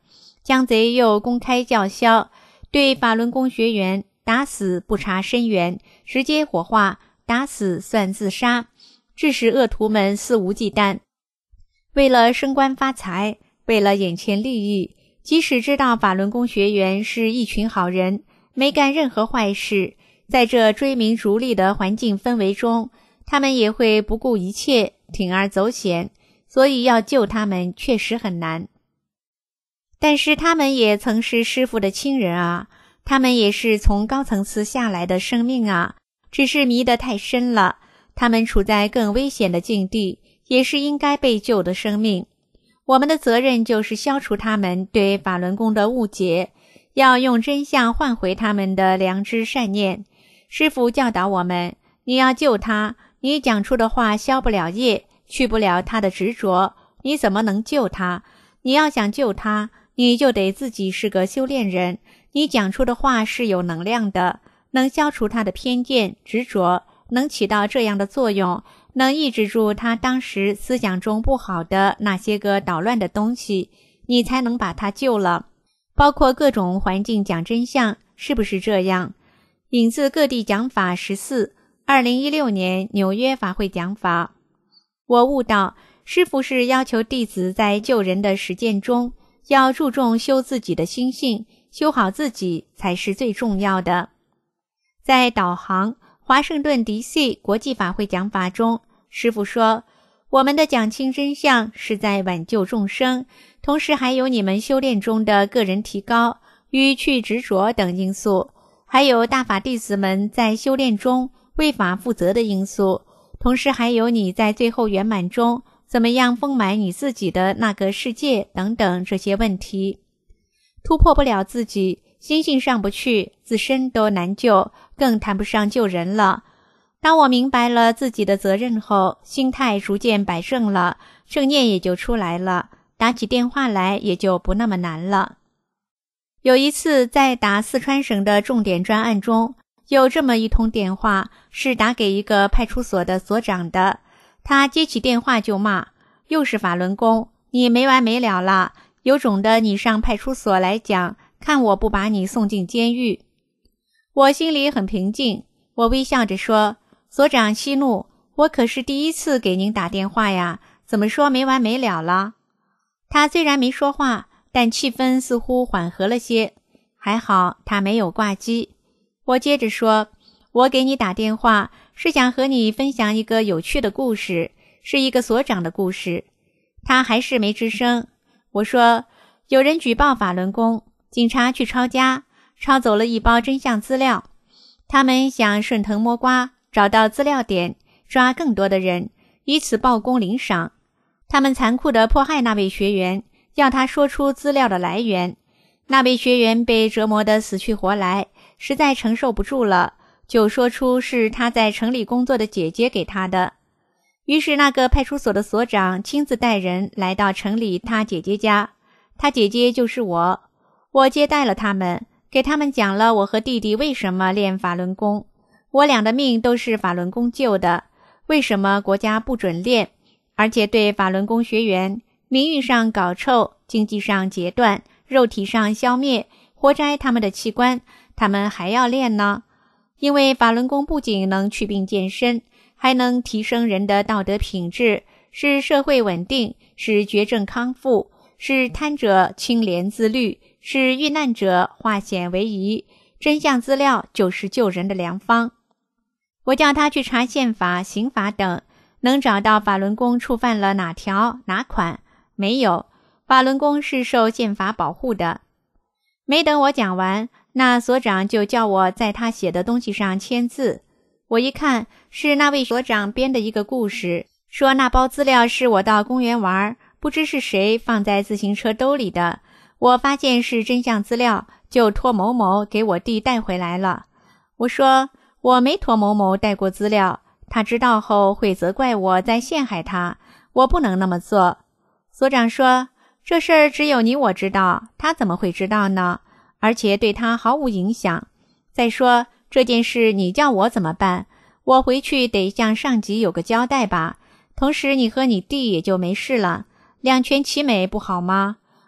江贼又公开叫嚣，对法轮功学员打死不查身源，直接火化，打死算自杀，致使恶徒们肆无忌惮。为了升官发财，为了眼前利益，即使知道法轮功学员是一群好人，没干任何坏事，在这追名逐利的环境氛围中，他们也会不顾一切，铤而走险，所以要救他们确实很难。但是他们也曾是师父的亲人啊，他们也是从高层次下来的生命啊，只是迷得太深了，他们处在更危险的境地，也是应该被救的生命。我们的责任就是消除他们对法轮功的误解，要用真相换回他们的良知善念。师父教导我们，你要救他，你讲出的话消不了业，去不了他的执着，你怎么能救他？你要想救他，你就得自己是个修炼人，你讲出的话是有能量的，能消除他的偏见、执着，能起到这样的作用，能抑制住他当时思想中不好的那些个捣乱的东西，你才能把他救了。包括各种环境讲真相，是不是这样？引自各地讲法14 2016年纽约法会讲法。我悟到，师父是要求弟子在救人的实践中，要注重修自己的心性，修好自己才是最重要的。在导航华盛顿 DC 国际法会讲法中，师父说，我们的讲清真相是在挽救众生，同时还有你们修炼中的个人提高与去执着等因素，还有大法弟子们在修炼中为法负责的因素，同时还有你在最后圆满中怎么样丰满你自己的那个世界等等这些问题。突破不了自己，心性上不去，自身都难救，更谈不上救人了。当我明白了自己的责任后，心态逐渐摆正了，正念也就出来了，打起电话来也就不那么难了。有一次在打四川省的重点专案中，有这么一通电话，是打给一个派出所的所长的。他接起电话就骂，又是法轮功，你没完没了了，有种的你上派出所来讲，看我不把你送进监狱。我心里很平静，我微笑着说，所长息怒，我可是第一次给您打电话呀，怎么说没完没了了？他虽然没说话，但气氛似乎缓和了些，还好他没有挂机。我接着说，我给你打电话是想和你分享一个有趣的故事，是一个所长的故事。他还是没吱声。我说，有人举报法轮功，警察去抄家，抄走了一包真相资料。他们想顺藤摸瓜，找到资料点，抓更多的人，以此报功领赏。他们残酷地迫害那位学员，要他说出资料的来源。那位学员被折磨得死去活来，实在承受不住了，就说出是他在城里工作的姐姐给他的。于是那个派出所的所长亲自带人来到城里他姐姐家，他姐姐就是我。我接待了他们，给他们讲了我和弟弟为什么练法轮功，我俩的命都是法轮功救的，为什么国家不准练，而且对法轮功学员名誉上搞臭，经济上截断，肉体上消灭，活摘他们的器官，他们还要练呢。因为法轮功不仅能祛病健身，还能提升人的道德品质，使社会稳定，使绝症康复，使贪者清廉自律，使遇难者化险为夷。真相资料就是救人的良方。我叫他去查宪法、刑法等，能找到法轮功触犯了哪条哪款？没有，法轮功是受宪法保护的。没等我讲完，那所长就叫我在他写的东西上签字。我一看，是那位所长编的一个故事，说那包资料是我到公园玩，不知是谁放在自行车兜里的，我发现是真相资料，就托某某给我弟带回来了。我说我没托某某带过资料，他知道后会责怪我在陷害他，我不能那么做。所长说，这事儿只有你我知道，他怎么会知道呢？而且对他毫无影响。再说这件事你叫我怎么办？我回去得向上级有个交代吧，同时你和你弟也就没事了，两全其美不好吗？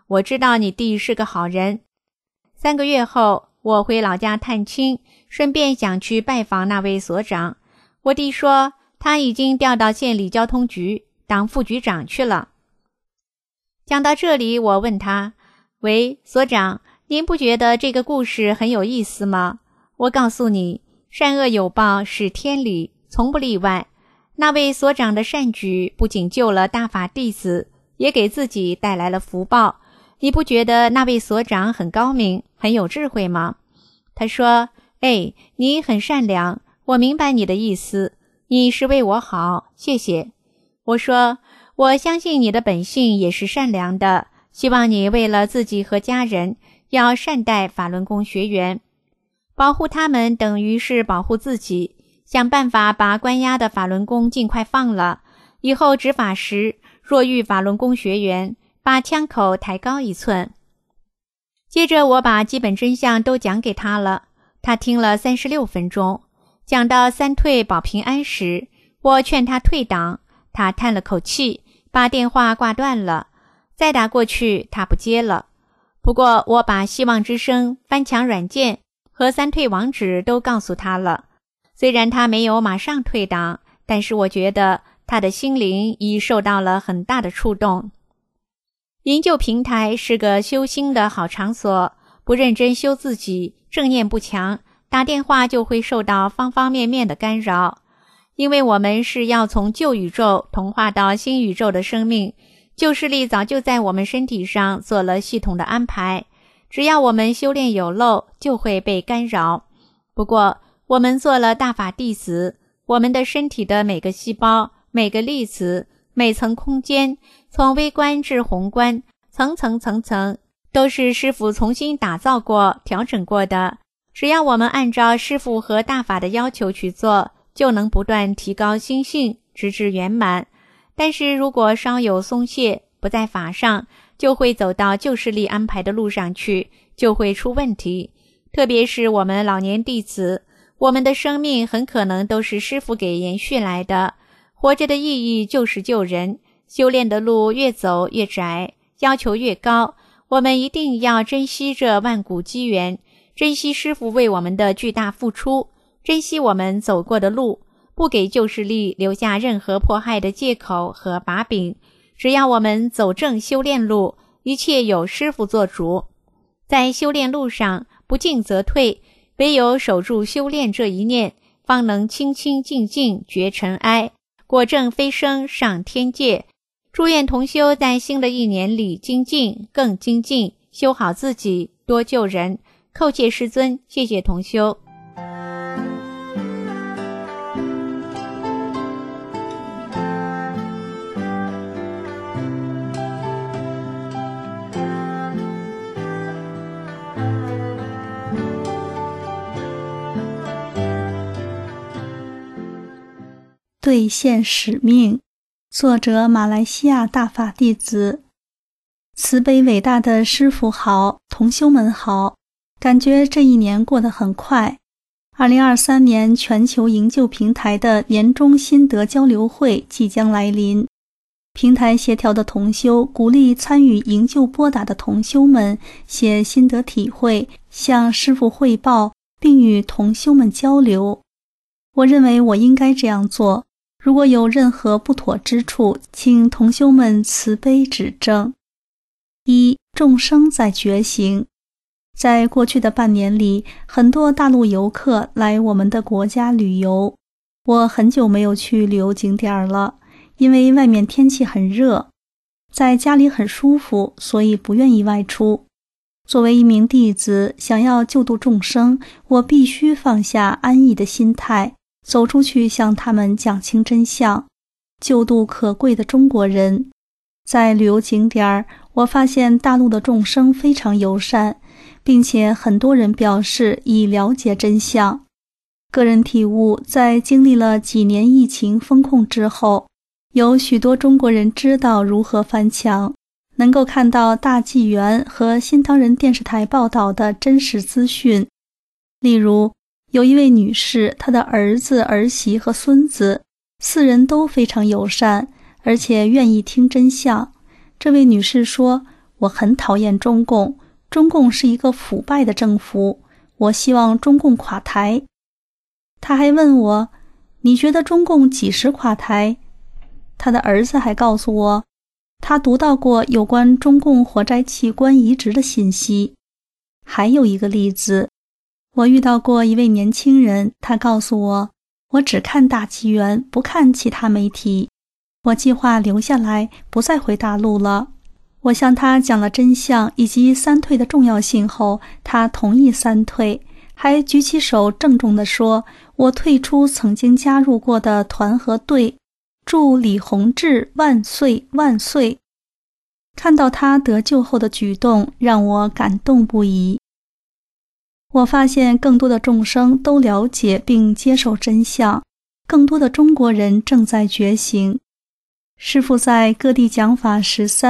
我知道你弟是个好人。3个月后，我回老家探亲，顺便想去拜访那位所长。我弟说他已经调到县里交通局当副局长去了。讲到这里，我问他，喂，所长，您不觉得这个故事很有意思吗？我告诉你，善恶有报是天理，从不例外。那位所长的善举不仅救了大法弟子，也给自己带来了福报。你不觉得那位所长很高明，很有智慧吗？他说，你很善良，我明白你的意思，你是为我好，谢谢。我说，我相信你的本性也是善良的，希望你为了自己和家人，要善待法轮功学员，保护他们等于是保护自己，想办法把关押的法轮功尽快放了，以后执法时若遇法轮功学员，把枪口抬高1寸。接着我把基本真相都讲给他了，他听了36分钟，讲到3退保平安时，我劝他退党，他叹了口气，把电话挂断了，再打过去他不接了。不过我把希望之声翻墙软件和3退网址都告诉他了，虽然他没有马上退党，但是我觉得他的心灵已受到了很大的触动。营救平台是个修心的好场所，不认真修自己，正念不强，打电话就会受到方方面面的干扰。因为我们是要从旧宇宙同化到新宇宙的生命，旧势力早就在我们身体上做了系统的安排，只要我们修炼有漏，就会被干扰。不过我们做了大法弟子，我们的身体的每个细胞、每个粒子、每层空间，从微观至宏观，层层都是师父重新打造过、调整过的。只要我们按照师父和大法的要求去做，就能不断提高心性，直至圆满。但是如果稍有松懈，不在法上，就会走到旧势力安排的路上去，就会出问题。特别是我们老年弟子，我们的生命很可能都是师父给延续来的。活着的意义就是救人，修炼的路越走越窄，要求越高，我们一定要珍惜这万古机缘，珍惜师父为我们的巨大付出，珍惜我们走过的路，不给旧势力留下任何迫害的借口和把柄。只要我们走正修炼路，一切有师父做主。在修炼路上，不进则退，唯有守住修炼这一念，方能清清净净绝尘埃，果正飞升上天界。祝愿同修在新的1年里精进，更精进，修好自己，多救人。叩谢师尊，谢谢同修。 兑现使命，作者马来西亚大法弟子。慈悲伟大的师父好，同修们好，感觉这一年过得很快。2023年全球营救平台的年终心得交流会即将来临，平台协调的同修鼓励参与营救拨打的同修们写心得体会，向师父汇报，并与同修们交流。我认为我应该这样做，如果有任何不妥之处，请同修们慈悲指正。1. 众生在觉醒。在过去的半年里，很多大陆游客来我们的国家旅游。我很久没有去旅游景点了，因为外面天气很热，在家里很舒服，所以不愿意外出。作为一名弟子，想要救度众生，我必须放下安逸的心态，走出去向他们讲清真相，救度可贵的中国人。在旅游景点，我发现大陆的众生非常友善，并且很多人表示已了解真相。个人体悟，在经历了几年疫情封控之后，有许多中国人知道如何翻墙，能够看到大纪元和新唐人电视台报道的真实资讯。例如，有一位女士，她的儿子、儿媳和孙子4人都非常友善，而且愿意听真相。这位女士说， 我很讨厌中共，中共是一个腐败的政府，我希望中共垮台。他还问我，你觉得中共几时垮台？他的儿子还告诉我，他读到过有关中共活摘器官移植的信息。还有一个例子，我遇到过一位年轻人，他告诉我，我只看大纪元，不看其他媒体。我计划留下来，不再回大陆了。我向他讲了真相以及三退的重要性后，他同意三退，还举起手郑重地说，我退出曾经加入过的团和队，祝李洪志万岁万岁。看到他得救后的举动，让我感动不已。我发现更多的众生都了解并接受真相，更多的中国人正在觉醒。师父在各地讲法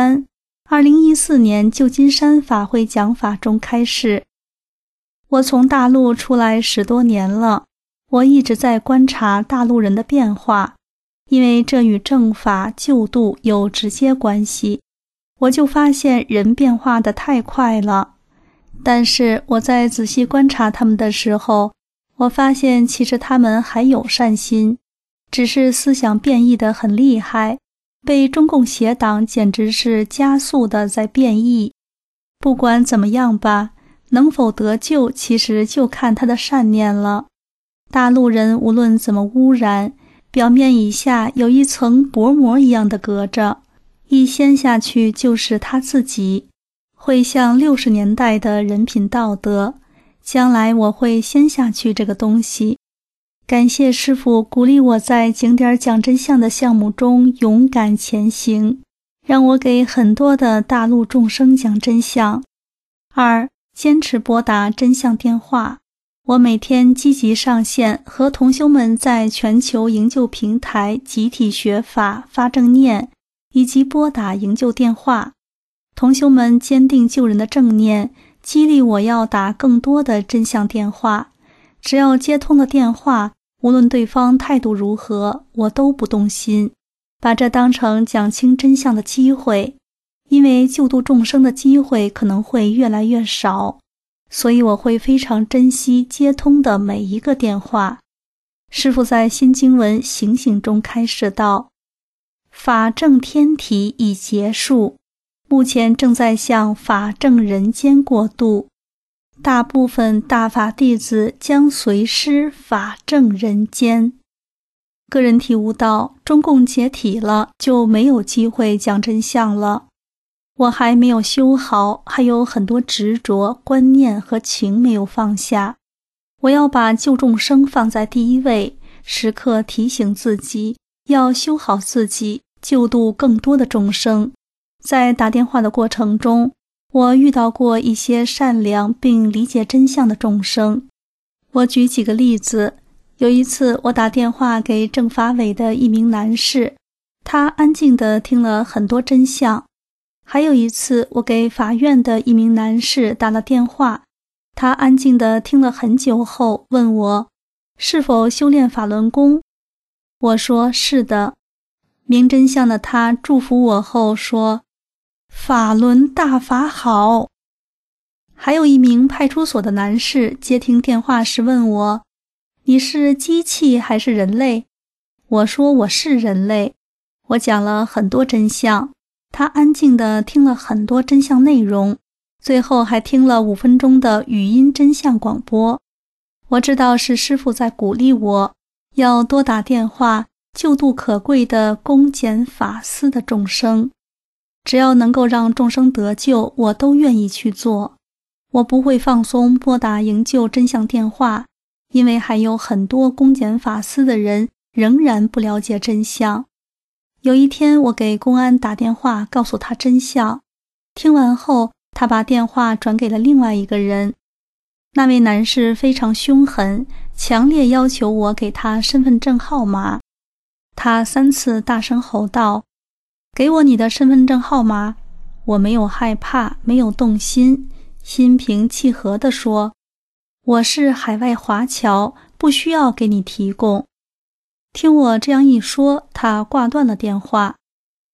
132014年旧金山法会讲法中开示，我从大陆出来10多年了，我一直在观察大陆人的变化，因为这与正法救度有直接关系。我就发现人变化得太快了，但是我在仔细观察他们的时候，我发现其实他们还有善心，只是思想变异得很厉害，被中共邪党简直是加速地在变异。不管怎么样吧，能否得救其实就看他的善念了。大陆人无论怎么污染，表面以下有一层薄膜一样的隔着，一掀下去就是他自己，会像60年代的人品道德，将来我会掀下去这个东西。感谢师父鼓励我在景点讲真相的项目中勇敢前行，让我给很多的大陆众生讲真相。2. 坚持拨打真相电话。我每天积极上线，和同修们在全球营救平台集体学法、发正念，以及拨打营救电话。同修们坚定救人的正念，激励我要打更多的真相电话。只要接通了电话，无论对方态度如何，我都不动心，把这当成讲清真相的机会。因为救度众生的机会可能会越来越少，所以我会非常珍惜接通的每一个电话。师父在新经文醒醒中开示道，法正天体已结束，目前正在向法正人间过渡，大部分大法弟子将随师法正人间。个人体悟到，中共解体了，就没有机会讲真相了。我还没有修好，还有很多执着、观念和情没有放下。我要把救众生放在第一位，时刻提醒自己要修好自己，救度更多的众生。在打电话的过程中，我遇到过一些善良并理解真相的众生。我举几个例子。有一次我打电话给政法委的一名男士，他安静地听了很多真相。还有一次我给法院的一名男士打了电话，他安静地听了很久后问我是否修炼法轮功。我说是的。明真相的他祝福我后说，法轮大法好。还有一名派出所的男士接听电话时问我，你是机器还是人类？我说我是人类。我讲了很多真相，他安静地听了很多真相内容，最后还听了5分钟的语音真相广播。我知道是师父在鼓励我，要多打电话，救度可贵的公检法司的众生。只要能够让众生得救，我都愿意去做。我不会放松拨打营救真相电话，因为还有很多公检法司的人仍然不了解真相。有一天我给公安打电话告诉他真相，听完后他把电话转给了另外一个人。那位男士非常凶狠，强烈要求我给他身份证号码。他3次大声吼道，给我你的身份证号码。我没有害怕，没有动心，心平气和地说，我是海外华侨，不需要给你提供。听我这样一说，他挂断了电话。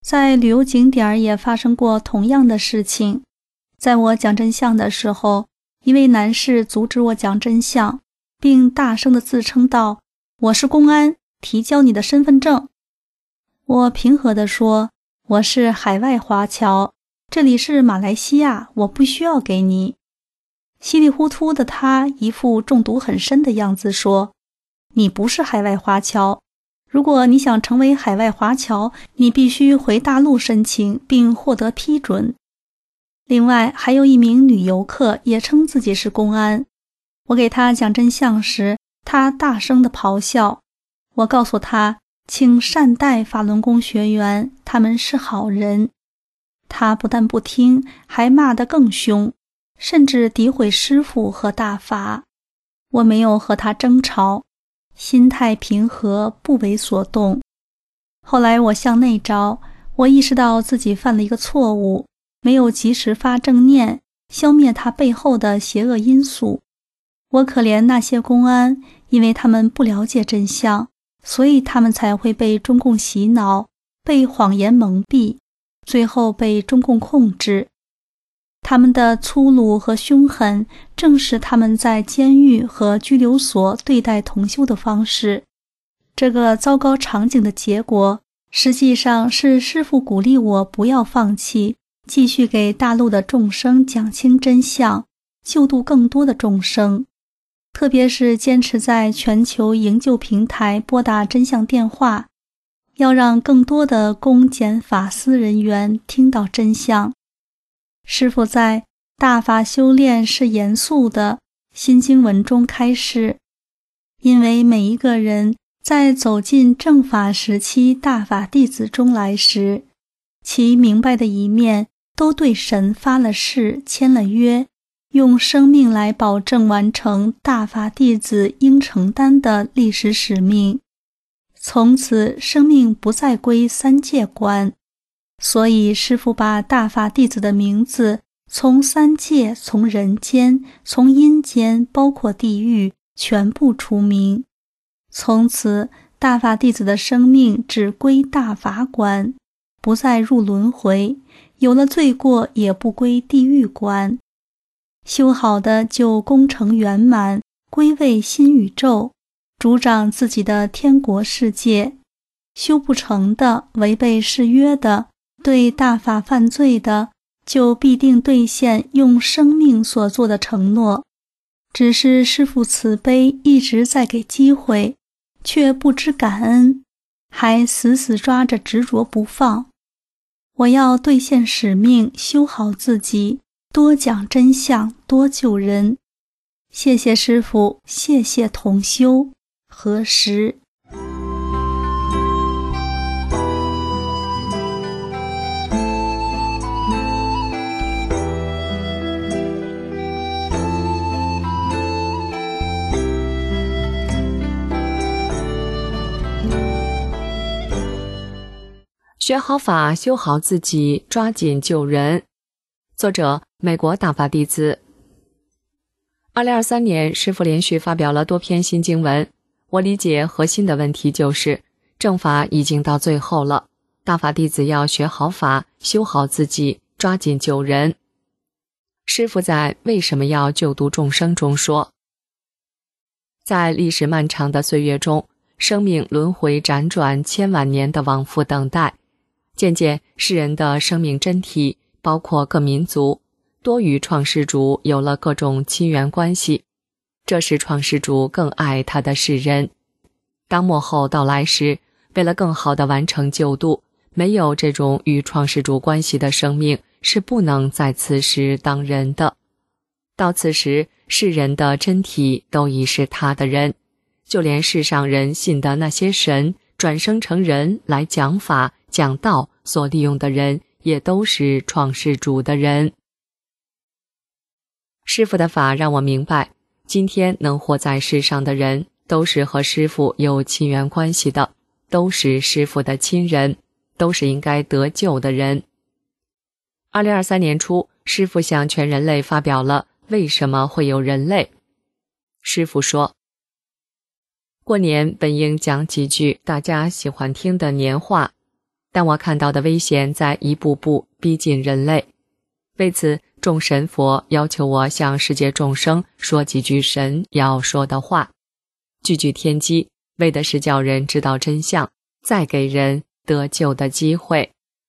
在旅游景点也发生过同样的事情。在我讲真相的时候，一位男士阻止我讲真相，并大声地自称道：“我是公安，提交你的身份证。”我平和地说：“我是海外华侨，这里是马来西亚，我不需要给你。”稀里糊涂的他一副中毒很深的样子说：“你不是海外华侨，如果你想成为海外华侨，你必须回大陆申请并获得批准。”另外还有一名女游客也称自己是公安。我给她讲真相时，她大声地咆哮。我告诉她，请善待法轮功学员，他们是好人。她不但不听，还骂得更凶，甚至诋毁师父和大法。我没有和她争吵，心态平和，不为所动。后来我向内找，我意识到自己犯了一个错误，没有及时发正念，消灭它背后的邪恶因素。我可怜那些公安，因为他们不了解真相，所以他们才会被中共洗脑，被谎言蒙蔽，最后被中共控制。他们的粗鲁和凶狠，正是他们在监狱和拘留所对待同修的方式。这个糟糕场景的结果，实际上是师父鼓励我不要放弃，继续给大陆的众生讲清真相，救度更多的众生。特别是坚持在全球营救平台拨打真相电话，要让更多的公检法司人员听到真相。师父在大法修炼是严肃的新经文中开示，因为每一个人在走进正法时期大法弟子中来时，其明白的一面都对神发了誓，签了约，用生命来保证完成大法弟子应承担的历史使命。从此生命不再归三界管，所以师父把大法弟子的名字从三界、从人间、从阴间，包括地狱，全部除名。从此大法弟子的生命只归大法管，不再入轮回，有了罪过也不归地狱管。修好的就功成圆满，归位新宇宙，主掌自己的天国世界。修不成的，违背誓约的，对大法犯罪的，就必定兑现用生命所做的承诺。只是师父慈悲，一直在给机会，却不知感恩，还死死抓着执着不放。我要兑现使命，修好自己，多讲真相，多救人。谢谢师父，谢谢同修。何时？ 学好法，修好自己，抓紧救人。作者：美国大法弟子。2023年，师父连续发表了多篇新经文。我理解核心的问题就是，正法已经到最后了，大法弟子要学好法，修好自己，抓紧救人。师父在《为什么要救度众生》中说，在历史漫长的岁月中，生命轮回辗转千万年的往复等待，渐渐世人的生命真体，包括各民族，多与创世主有了各种亲缘关系，这使创世主更爱他的世人。当末后到来时，为了更好地完成救度，没有这种与创世主关系的生命是不能在此时当人的。到此时，世人的真体都已是他的人，就连世上人信的那些神，转生成人来讲法讲道所利用的人，也都是创世主的人。师父的法让我明白，今天能活在世上的人，都是和师父有亲缘关系的，都是师父的亲人，都是应该得救的人。2023年初，师父向全人类发表了为什么会有人类。师父说，过年本应讲几句大家喜欢听的年话， 但我看到的危险在一步步逼近人类。为此，众神佛要求我向世界众生说几句神要说的话，句句天机，为的是叫人知道真相，再给人得救的机会。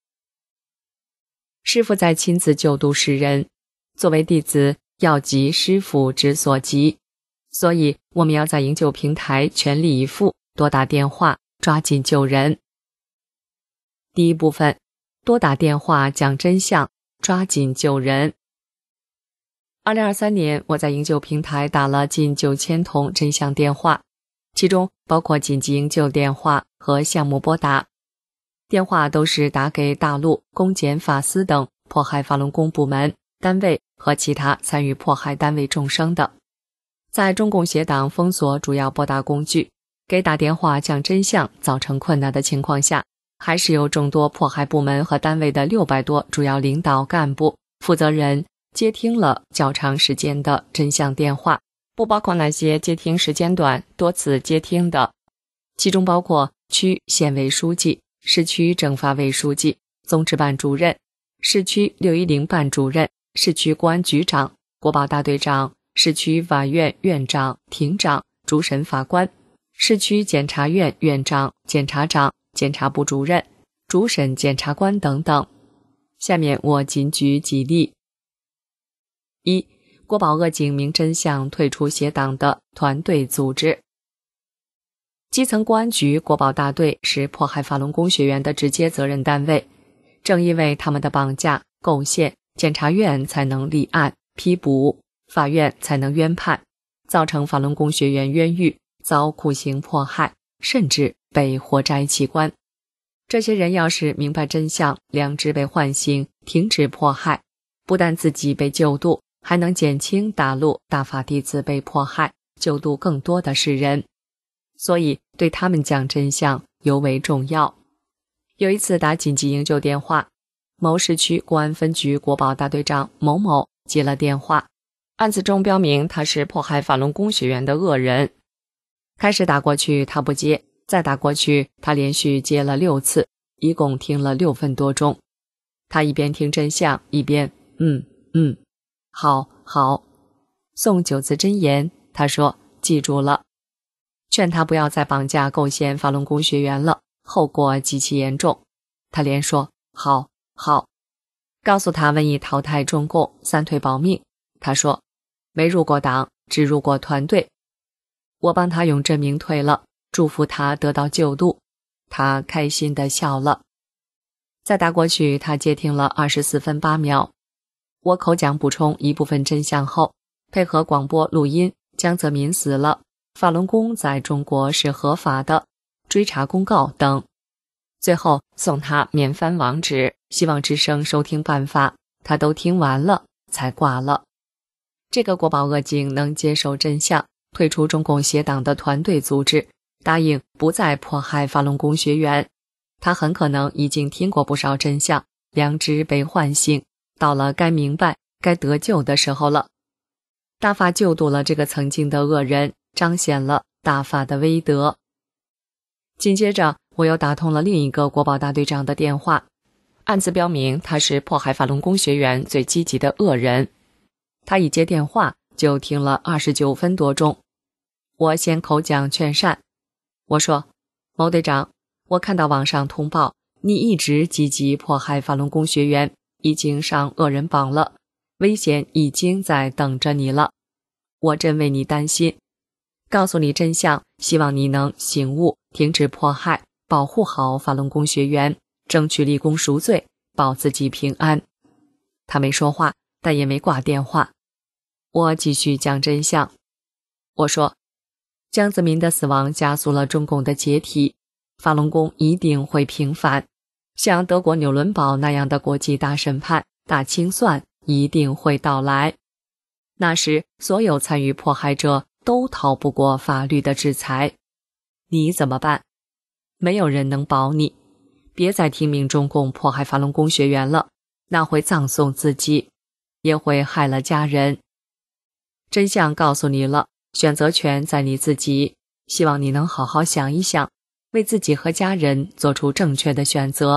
师父在亲自救度世人，作为弟子要急师父之所急，所以我们要在营救平台全力以赴，多打电话，抓紧救人。第一部分，多打电话讲真相，抓紧救人。2023年，我在营救平台打了近9000通真相电话，其中包括紧急营救电话和项目拨打。电话都是打给大陆公检法司等迫害法轮功部门、单位和其他参与迫害单位众生的。在中共邪党封锁主要拨打工具，给打电话讲真相造成困难的情况下，还是有众多迫害部门和单位的600多主要领导干部、负责人接听了较长时间的真相电话，不包括那些接听时间短、多次接听的，其中包括区县委书记、市区政法委书记、综治办主任、市区610办主任、市区公安局长、国保大队长、市区法院院长、庭长、主审法官、市区检察院院长、检察长、检察部主任、主审检察官等等。下面我仅举几例。1. 国保恶警明真相退出邪党的团队组织。基层公安局国保大队是迫害法轮功学员的直接责任单位，正因为他们的绑架、构陷，检察院才能立案批捕，法院才能冤判，造成法轮功学员冤狱，遭酷刑迫害，甚至被活摘器官。这些人要是明白真相，良知被唤醒，停止迫害，不但自己被救度，还能减轻大陆大法弟子被迫害，救度更多的世人。所以对他们讲真相尤为重要。有一次打紧急营救电话，某市区公安分局国保大队长某某接了电话，案子中标明他是迫害法轮功学员的恶人。开始打过去他不接，再打过去他连续接了6次，一共听了6分多钟。他一边听真相，一边好，诵9字真言。他说记住了，劝他不要再绑架构陷法轮功学员了，后果极其严重。他连说好，告诉他文艺淘汰中共，3退保命。他说没入过党，只入过团队。我帮他用真名退了，祝福他得到救度。他开心地笑了。再打过去他接听了24分8秒。我口讲补充一部分真相后，配合广播录音，江泽民死了，法轮功在中国是合法的，追查公告等。最后送他免翻网址，希望之声收听办法，他都听完了才挂了。这个国保恶警能接受真相，退出中共邪党的团队组织，答应不再迫害法轮功学员。他很可能已经听过不少真相，良知被唤醒，到了该明白该得救的时候了。大法救度了这个曾经的恶人，彰显了大法的威德。紧接着我又打通了另一个国保大队长的电话，案子标明他是迫害法轮功学员最积极的恶人。他一接电话就听了29分多钟。我先口讲劝善，我说某队长，我看到网上通报你一直积极迫害法轮功学员，已经上恶人榜了，危险已经在等着你了，我真为你担心。告诉你真相，希望你能醒悟，停止迫害，保护好法轮功学员，争取立功赎罪，保自己平安。他没说话，但也没挂电话。我继续讲真相。我说江泽民的死亡加速了中共的解体，法轮功一定会平反，像德国纽伦堡那样的国际大审判、大清算一定会到来。那时所有参与迫害者都逃不过法律的制裁。你怎么办？没有人能保你。别再听命中共迫害法轮功学员了，那会葬送自己，也会害了家人。真相告诉你了，选择权在你自己，希望你能好好想一想，为自己和家人做出正确的选择，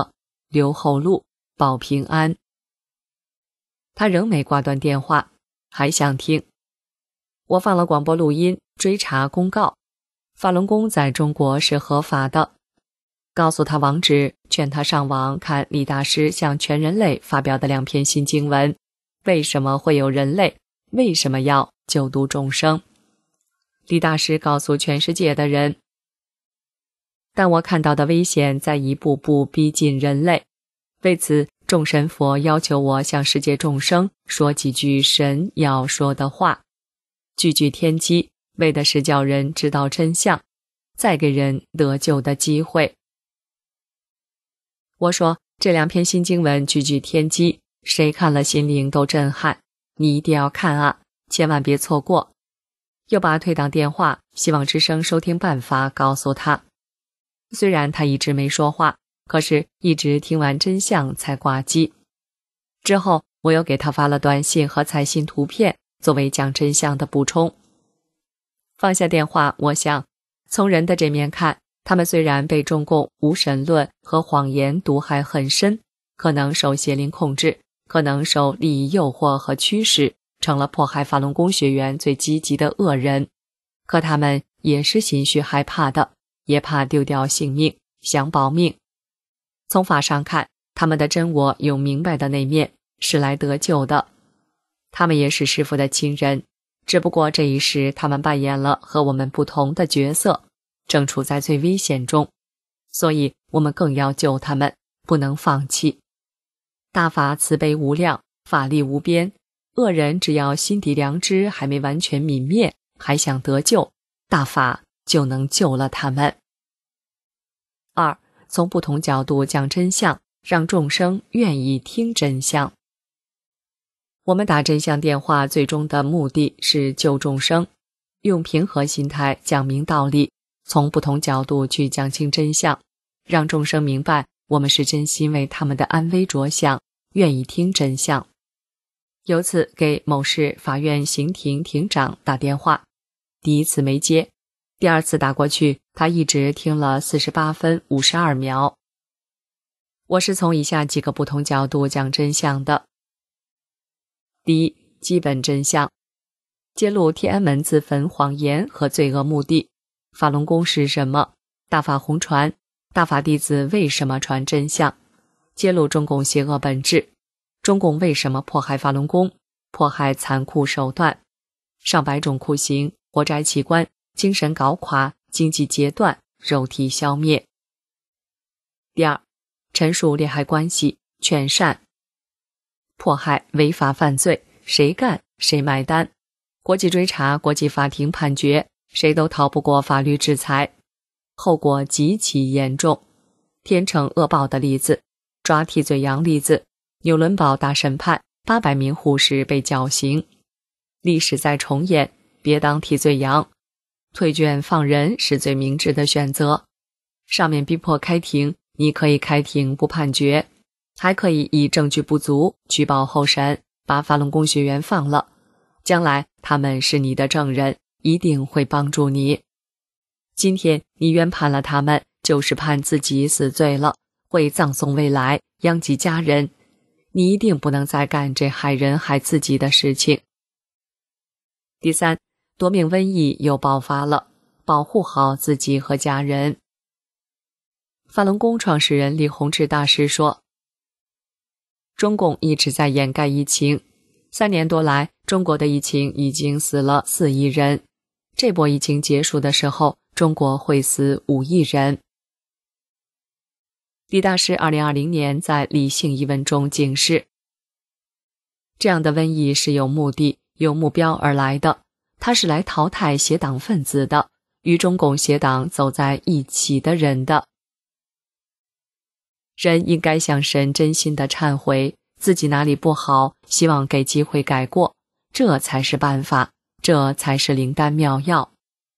留后路，保平安。他仍没挂断电话，还想听。我放了广播录音，追查公告，法轮功在中国是合法的，告诉他网址，劝他上网看李大师向全人类发表的2篇新经文，为什么会有人类，为什么要救度众生。李大师告诉全世界的人，但我看到的危险在一步步逼近人类，为此众神佛要求我向世界众生说几句神要说的话，句句天机，为的是叫人知道真相，再给人得救的机会。我说这2篇新经文句句天机，谁看了心灵都震撼，你一定要看啊，千万别错过。又把退档电话希望之声收听办法告诉他，虽然他一直没说话，可是一直听完真相才挂机。之后我又给他发了短信和彩信图片作为讲真相的补充。放下电话，我想从人的这面看，他们虽然被中共无神论和谎言毒害很深，可能受邪灵控制，可能受利益诱惑和驱使，成了迫害法轮功学员最积极的恶人，可他们也是心虚害怕的，也怕丢掉性命，想保命。从法上看，他们的真我有明白的那面，是来得救的。他们也是师父的亲人，只不过这一时他们扮演了和我们不同的角色，正处在最危险中，所以我们更要救他们，不能放弃。大法慈悲无量，法力无边，恶人只要心底良知还没完全泯灭，还想得救，大法就能救了他们。2. 从不同角度讲真相，让众生愿意听真相。我们打真相电话最终的目的是救众生，用平和心态讲明道理，从不同角度去讲清真相，让众生明白我们是真心为他们的安危着想，愿意听真相。有次给某市法院刑庭庭长打电话，第一次没接，第2次打过去，他一直听了48分52秒。我是从以下几个不同角度讲真相的。第一，基本真相，揭露天安门自焚谎言和罪恶目的，法轮功是什么，大法弘传，大法弟子为什么传真相，揭露中共邪恶本质，中共为什么迫害法轮功，迫害残酷手段，上百种酷刑，活摘器官，精神搞垮，经济截断，肉体消灭。第2，陈述利害关系，劝善，迫害违法犯罪，谁干谁买单，国际追查，国际法庭判决，谁都逃不过法律制裁，后果极其严重。天惩恶报的例子，抓替罪羊例子，纽伦堡大审判，800名护士被绞刑，历史在重演，别当替罪羊，退卷放人是最明智的选择。上面逼迫开庭，你可以开庭不判决，还可以以证据不足举报候审，把法轮功学员放了，将来他们是你的证人，一定会帮助你。今天你冤判了他们，就是判自己死罪了，会葬送未来，殃及家人，你一定不能再干这害人害自己的事情。第3，夺命瘟疫又爆发了，保护好自己和家人。法轮功创始人李洪志大师说，中共一直在掩盖疫情，3年多来，中国的疫情已经死了4亿人，这波疫情结束的时候，中国会死5亿人。李大师2020年在《理性》一文中警示，这样的瘟疫是有目的、有目标而来的，它是来淘汰邪党分子的，与中共邪党走在一起的人的。人应该向神真心的忏悔，自己哪里不好，希望给机会改过，这才是办法，这才是灵丹妙药。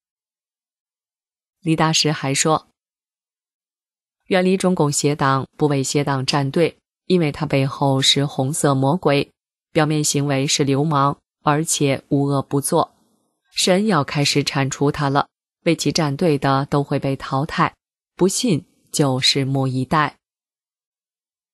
李大师还说，远离中共邪党，不为邪党站队，因为他背后是红色魔鬼，表面行为是流氓，而且无恶不作。神要开始铲除他了，为其站队的都会被淘汰，不信就拭目以待。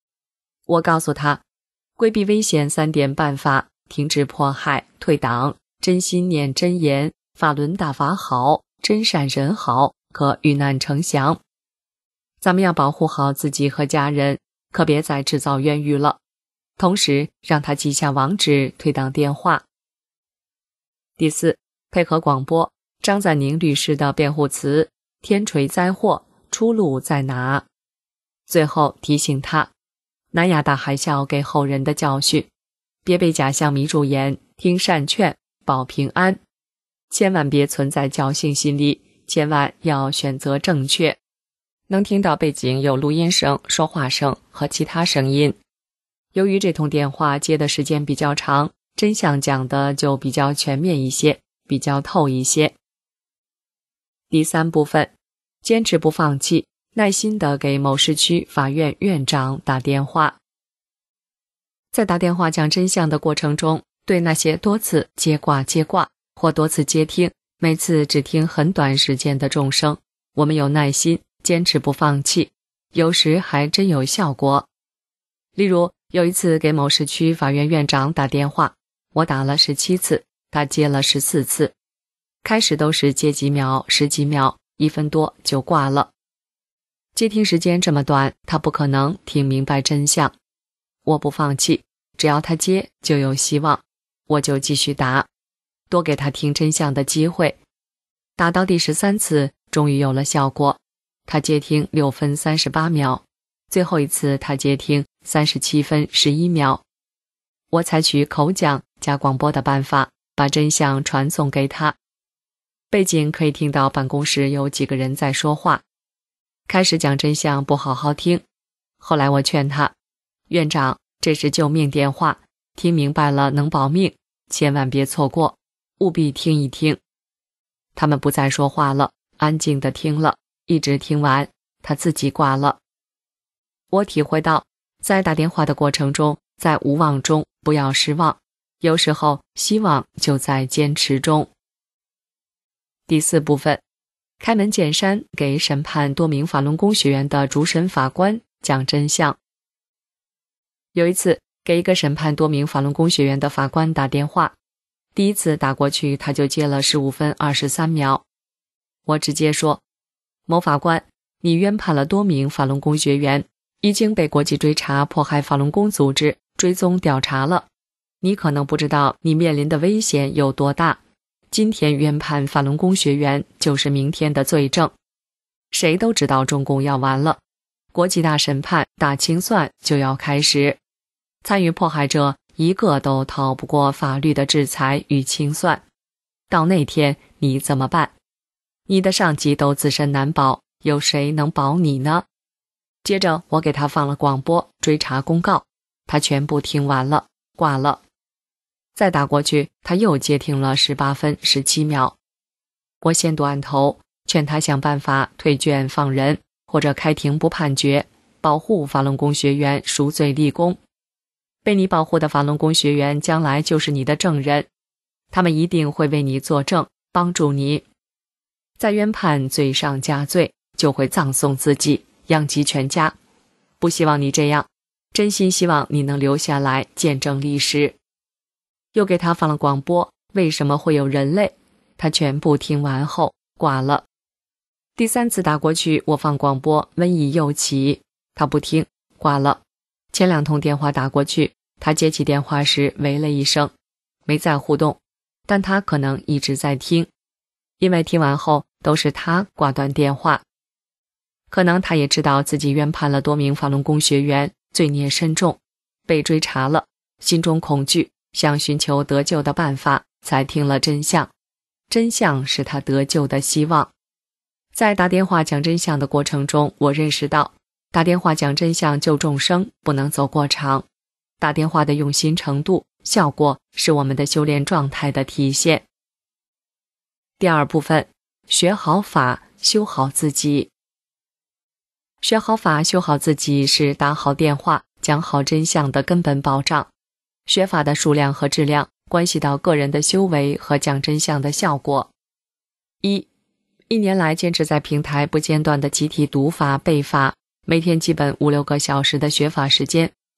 我告诉他，规避危险3点办法：停止迫害、退党、真心念真言、法轮大法好，真善人好，可遇难成祥。咱们要保护好自己和家人，可别再制造冤狱了。同时让他记下网址、退党电话。第4，配合广播张赞宁律师的辩护词：天垂灾祸，出路在哪？最后提醒他，南亚大海啸给后人的教训，别被假象迷住眼，听善劝，保平安。千万别存在侥幸心理，千万要选择正确。能听到背景有录音声、说话声和其他声音。由于这通电话接的时间比较长，真相讲的就比较全面一些，比较透一些。第3部分，坚持不放弃，耐心地给某市区法院院长打电话。在打电话讲真相的过程中，对那些多次接挂或多次接听，每次只听很短时间的众生，我们有耐心，坚持不放弃，有时还真有效果。例如有一次给某市区法院院长打电话，我打了17次，他接了14次。开始都是接几秒、10几秒、1分多就挂了。接听时间这么短，他不可能听明白真相。我不放弃，只要他接就有希望，我就继续打，多给他听真相的机会。打到第13次，终于有了效果，他接听6分38秒，最后一次他接听37分11秒。我采取口讲加广播的办法，把真相传送给他。背景可以听到办公室有几个人在说话。开始讲真相不好好听，后来我劝他，院长，这是救命电话，听明白了能保命，千万别错过，务必听一听。他们不再说话了，安静地听了，一直听完，他自己挂了。我体会到，在打电话的过程中，在无望中不要失望，有时候希望就在坚持中。第4部分，开门见山给审判多名法轮功学员的主审法官讲真相。有一次给一个审判多名法轮功学员的法官打电话，第一次打过去他就接了15分23秒。我直接说，某法官，你冤判了多名法轮功学员，已经被国际追查迫害法轮功组织追踪调查了，你可能不知道你面临的危险有多大。今天冤判法轮功学员就是明天的罪证。谁都知道中共要完了，国际大审判大清算就要开始，参与迫害者一个都逃不过法律的制裁与清算。到那天你怎么办？你的上级都自身难保，有谁能保你呢？接着我给他放了广播追查公告，他全部听完了，挂了。再打过去，他又接听了18分17秒。我先断头，劝他想办法退卷放人，或者开庭不判决，保护法轮功学员赎罪立功。被你保护的法轮功学员将来就是你的证人，他们一定会为你作证，帮助你。再冤判罪上加罪，就会葬送自己，殃及全家。不希望你这样，真心希望你能留下来见证历史。又给他放了广播，为什么会有人类？他全部听完后挂了。第3次打过去，我放广播，瘟疫又起，他不听，挂了。前2通电话打过去，他接起电话时喂了一声，没再互动，但他可能一直在听，因为听完后都是他挂断电话。可能他也知道自己冤判了多名法轮功学员，罪孽深重，被追查了，心中恐惧，想寻求得救的办法，才听了真相。真相是他得救的希望。在打电话讲真相的过程中，我认识到，打电话讲真相救众生不能走过场。打电话的用心程度、效果是我们的修炼状态的体现。第2部分，学好法，修好自己。学好法，修好自己是打好电话、讲好真相的根本保障。学法的数量和质量关系到个人的修为和讲真相的效果。1年来坚持在平台不间断的集体读法背法，每天基本5-6个小时的学法时间，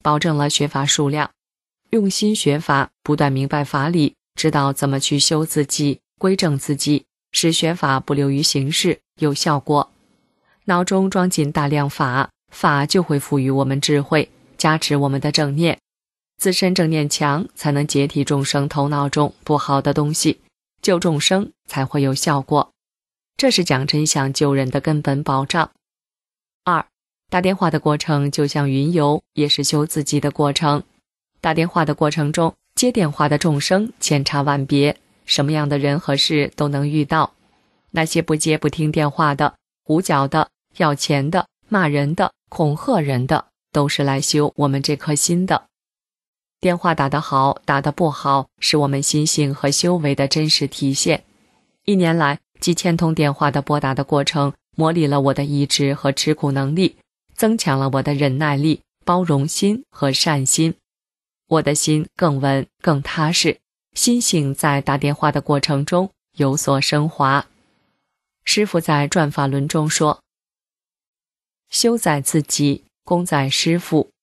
保证了学法数量。用心学法，不断明白法理，知道怎么去修自己，规正自己，使学法不流于形式，有效果。脑中装进大量法，法就会赋予我们智慧，加持我们的正念。自身正念强，才能解体众生头脑中不好的东西，救众生才会有效果。这是讲真相救人的根本保障。2. 打电话的过程就像云游，也是修自己的过程。打电话的过程中，接电话的众生千差万别，什么样的人和事都能遇到。那些不接不听电话的、胡搅的、要钱的、骂人的、恐吓人的，都是来修我们这颗心的。电话打得好，打得不好，是我们心性和修为的真实体现。1年来，几千通电话的拨打的过程，磨砺了我的意志和吃苦能力，增强了我的忍耐力、包容心和善心。我的心更稳、更踏实，心性在打电话的过程中有所升华。师父在转法轮中说：修在自己，功在师父。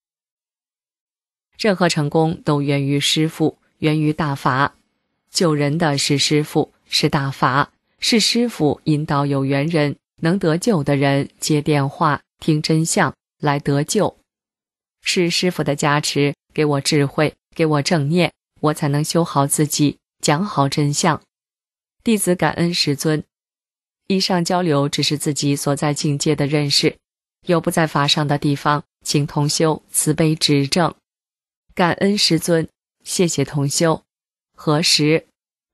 任何成功都源于师父，源于大法。救人的是师父，是大法，是师父引导有缘人，能得救的人接电话，听真相，来得救。是师父的加持，给我智慧，给我正念，我才能修好自己，讲好真相。弟子感恩师尊。以上交流只是自己所在境界的认识，有不在法上的地方，请同修慈悲指正。感恩师尊，谢谢同修。何时？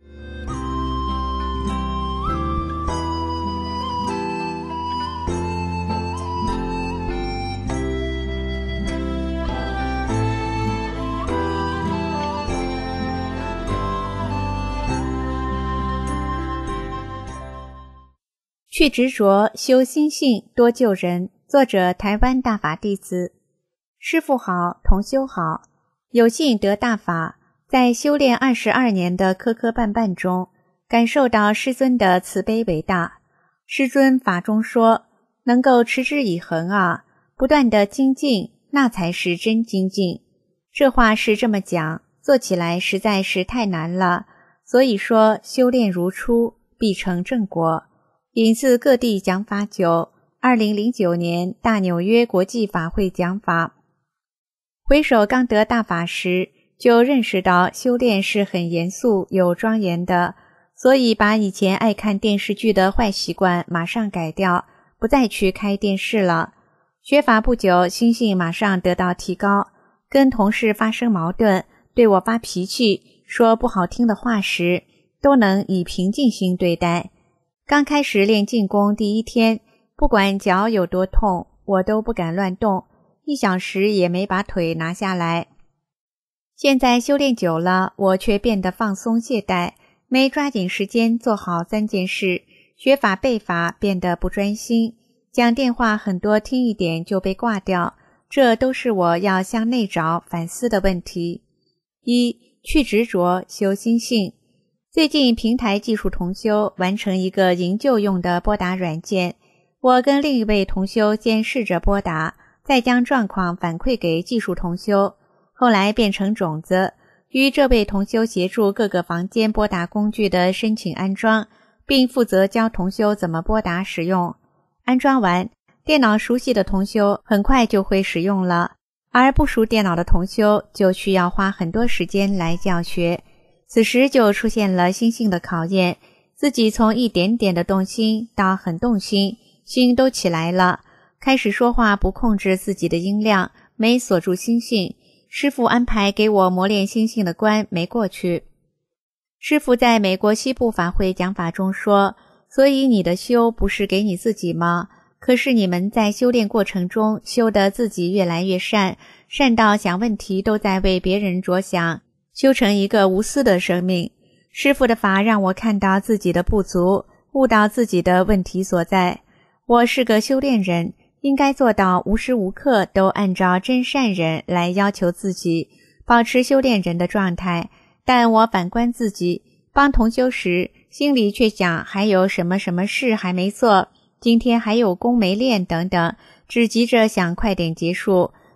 去执着修心性，多救人。作者台湾大法弟子。师父好，同修好。有幸得大法，在修炼22年的磕磕绊绊中，感受到师尊的慈悲伟大。师尊法中说，能够持之以恒啊，不断的精进，那才是真精进。这话是这么讲，做起来实在是太难了。所以说，修炼如初，必成正果。引自各地讲法9 2009年大纽约国际法会讲法。回首刚得大法时，就认识到修炼是很严肃有庄严的，所以把以前爱看电视剧的坏习惯马上改掉，不再去开电视了。学法不久，心性马上得到提高，跟同事发生矛盾，对我发脾气，说不好听的话时，都能以平静心对待。刚开始练静功第1天，不管脚有多痛，我都不敢乱动，1小时也没把腿拿下来。现在修炼久了，我却变得放松懈怠，没抓紧时间做好3件事，学法背法变得不专心，讲电话很多听一点就被挂掉，这都是我要向内找反思的问题。1. 去执着，修心性。最近平台技术同修完成一个营救用的拨打软件，我跟另一位同修先试着拨打，再将状况反馈给技术同修，后来变成种子，与这位同修协助各个房间拨打工具的申请安装，并负责教同修怎么拨打使用。安装完，电脑熟悉的同修很快就会使用了，而不熟电脑的同修就需要花很多时间来教学。此时就出现了心性的考验，自己从一点点的动心到很动心，心都起来了，开始说话不控制自己的音量，没锁住心性。师父安排给我磨练心性的关没过去。师父在美国西部法会讲法中说，所以你的修不是给你自己吗？可是你们在修炼过程中修得自己越来越善，善到想问题都在为别人着想，修成一个无私的生命。师父的法让我看到自己的不足，悟到自己的问题所在。我是个修炼人，应该做到无时无刻都按照真善人来要求自己，保持修炼人的状态。但我反观自己，帮同修时，心里却想还有什么什么事还没做，今天还有功没练等等，只急着想快点结束，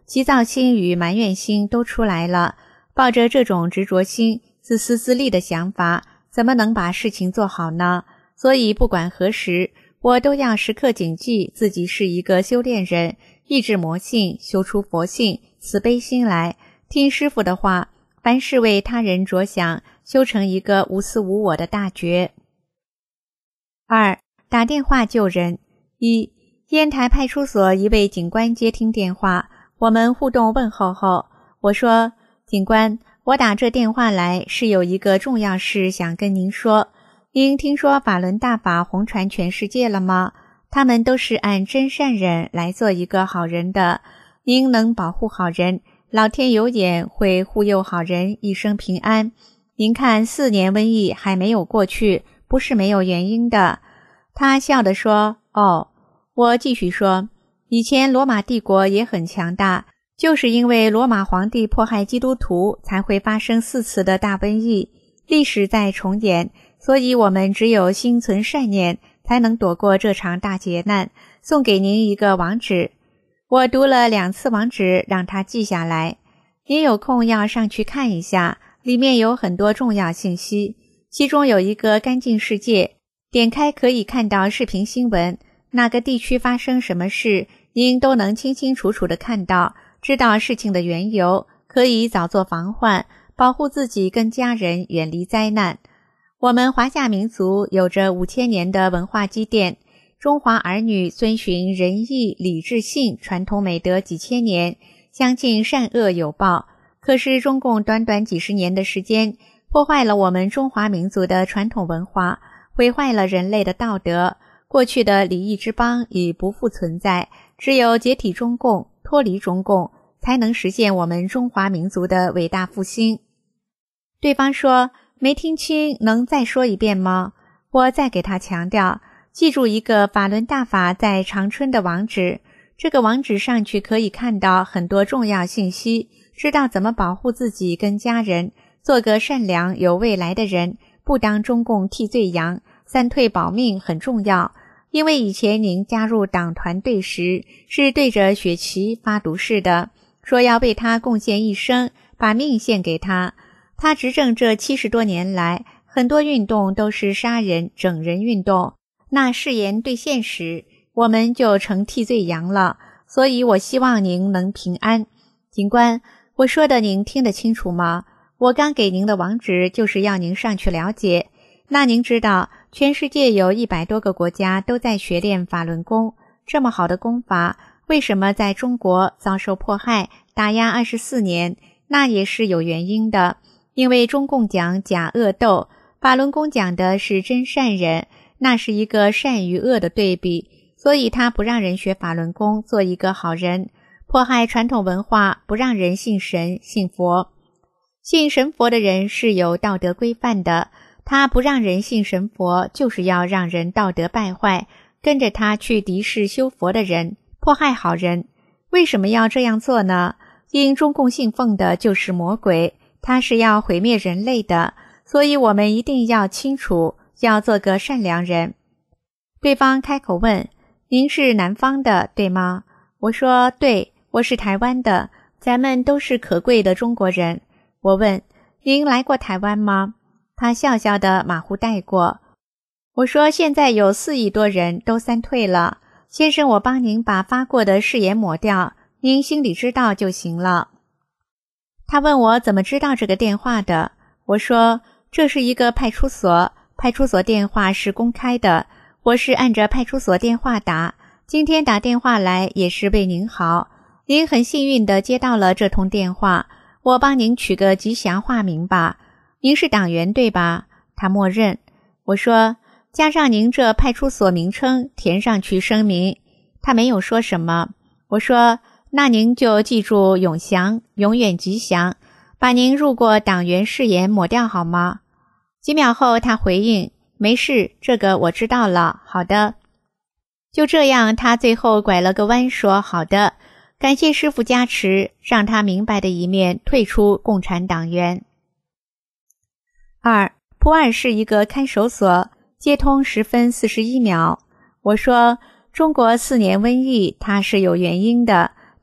急躁心与埋怨心都出来了。抱着这种执着心、自私自利的想法，怎么能把事情做好呢？所以不管何时，我都要时刻谨记自己是一个修炼人，抑制魔性，修出佛性、慈悲心来，听师父的话，凡事为他人着想，修成一个无私无我的大觉。2. 打电话救人。1. 烟台派出所一位警官接听电话，我们互动问候后，我说：警官，我打这电话来是有一个重要事想跟您说。您听说法轮大法红传全世界了吗？他们都是按真善忍来做一个好人的。您能保护好人，老天有眼会护佑好人一生平安。您看4年瘟疫还没有过去，不是没有原因的。他笑地说：哦。我继续说，以前罗马帝国也很强大，就是因为罗马皇帝迫害基督徒，才会发生4次的大瘟疫。历史在重演，所以我们只有心存善念，才能躲过这场大劫难。送给您一个网址，我读了2次网址，让他记下来。您有空要上去看一下，里面有很多重要信息，其中有一个干净世界，点开可以看到视频新闻，哪个地区发生什么事，您都能清清楚楚地看到，知道事情的缘由，可以早做防患，保护自己跟家人远离灾难。我们华夏民族有着5000年的文化积淀，中华儿女遵循仁义礼智信传统美德几千年，相信善恶有报。可是中共短短几十年的时间，破坏了我们中华民族的传统文化，毁坏了人类的道德。过去的礼义之邦已不复存在，只有解体中共，脱离中共，才能实现我们中华民族的伟大复兴。对方说，没听清，能再说一遍吗？我再给他强调，记住一个法轮大法在长春的网址，这个网址上去可以看到很多重要信息，知道怎么保护自己跟家人，做个善良有未来的人，不当中共替罪羊，3退保命很重要。因为以前您加入党团队时，是对着血旗发毒誓的，说要为他贡献一生，把命献给他。他执政这70多年来，很多运动都是杀人整人运动，那誓言兑现时，我们就成替罪羊了。所以我希望您能平安。警官，我说的您听得清楚吗？我刚给您的网址就是要您上去了解。那您知道全世界有100多个国家都在学练法轮功，这么好的功法，为什么在中国遭受迫害打压24年？那也是有原因的。因为中共讲假恶斗，法轮功讲的是真善忍，那是一个善与恶的对比，所以他不让人学法轮功做一个好人，迫害传统文化，不让人信神信佛。信神佛的人是有道德规范的，他不让人信神佛，就是要让人道德败坏，跟着他去敌视修佛的人，迫害好人。为什么要这样做呢？因中共信奉的就是魔鬼，他是要毁灭人类的，所以我们一定要清楚，要做个善良人。对方开口问，您是南方的，对吗？我说对，我是台湾的，咱们都是可贵的中国人。我问，您来过台湾吗？他笑笑地马虎带过。我说现在有4亿多人都3退了，先生，我帮您把发过的誓言抹掉，您心里知道就行了。他问我怎么知道这个电话的，我说这是一个派出所，派出所电话是公开的，我是按着派出所电话打，今天打电话来也是为您好，您很幸运地接到了这通电话，我帮您取个吉祥化名吧。您是党员对吧？他默认。我说加上您这派出所名称填上去声明。他没有说什么。我说那您就记住永祥，永远吉祥，把您入过党员誓言抹掉好吗？几秒后他回应，没事，这个我知道了，好的。就这样，他最后拐了个弯说好的，感谢师父加持，让他明白的一面退出共产党员。2. 普洱是一个看守所，接通10分41秒。我说中国4年瘟疫它是有原因的，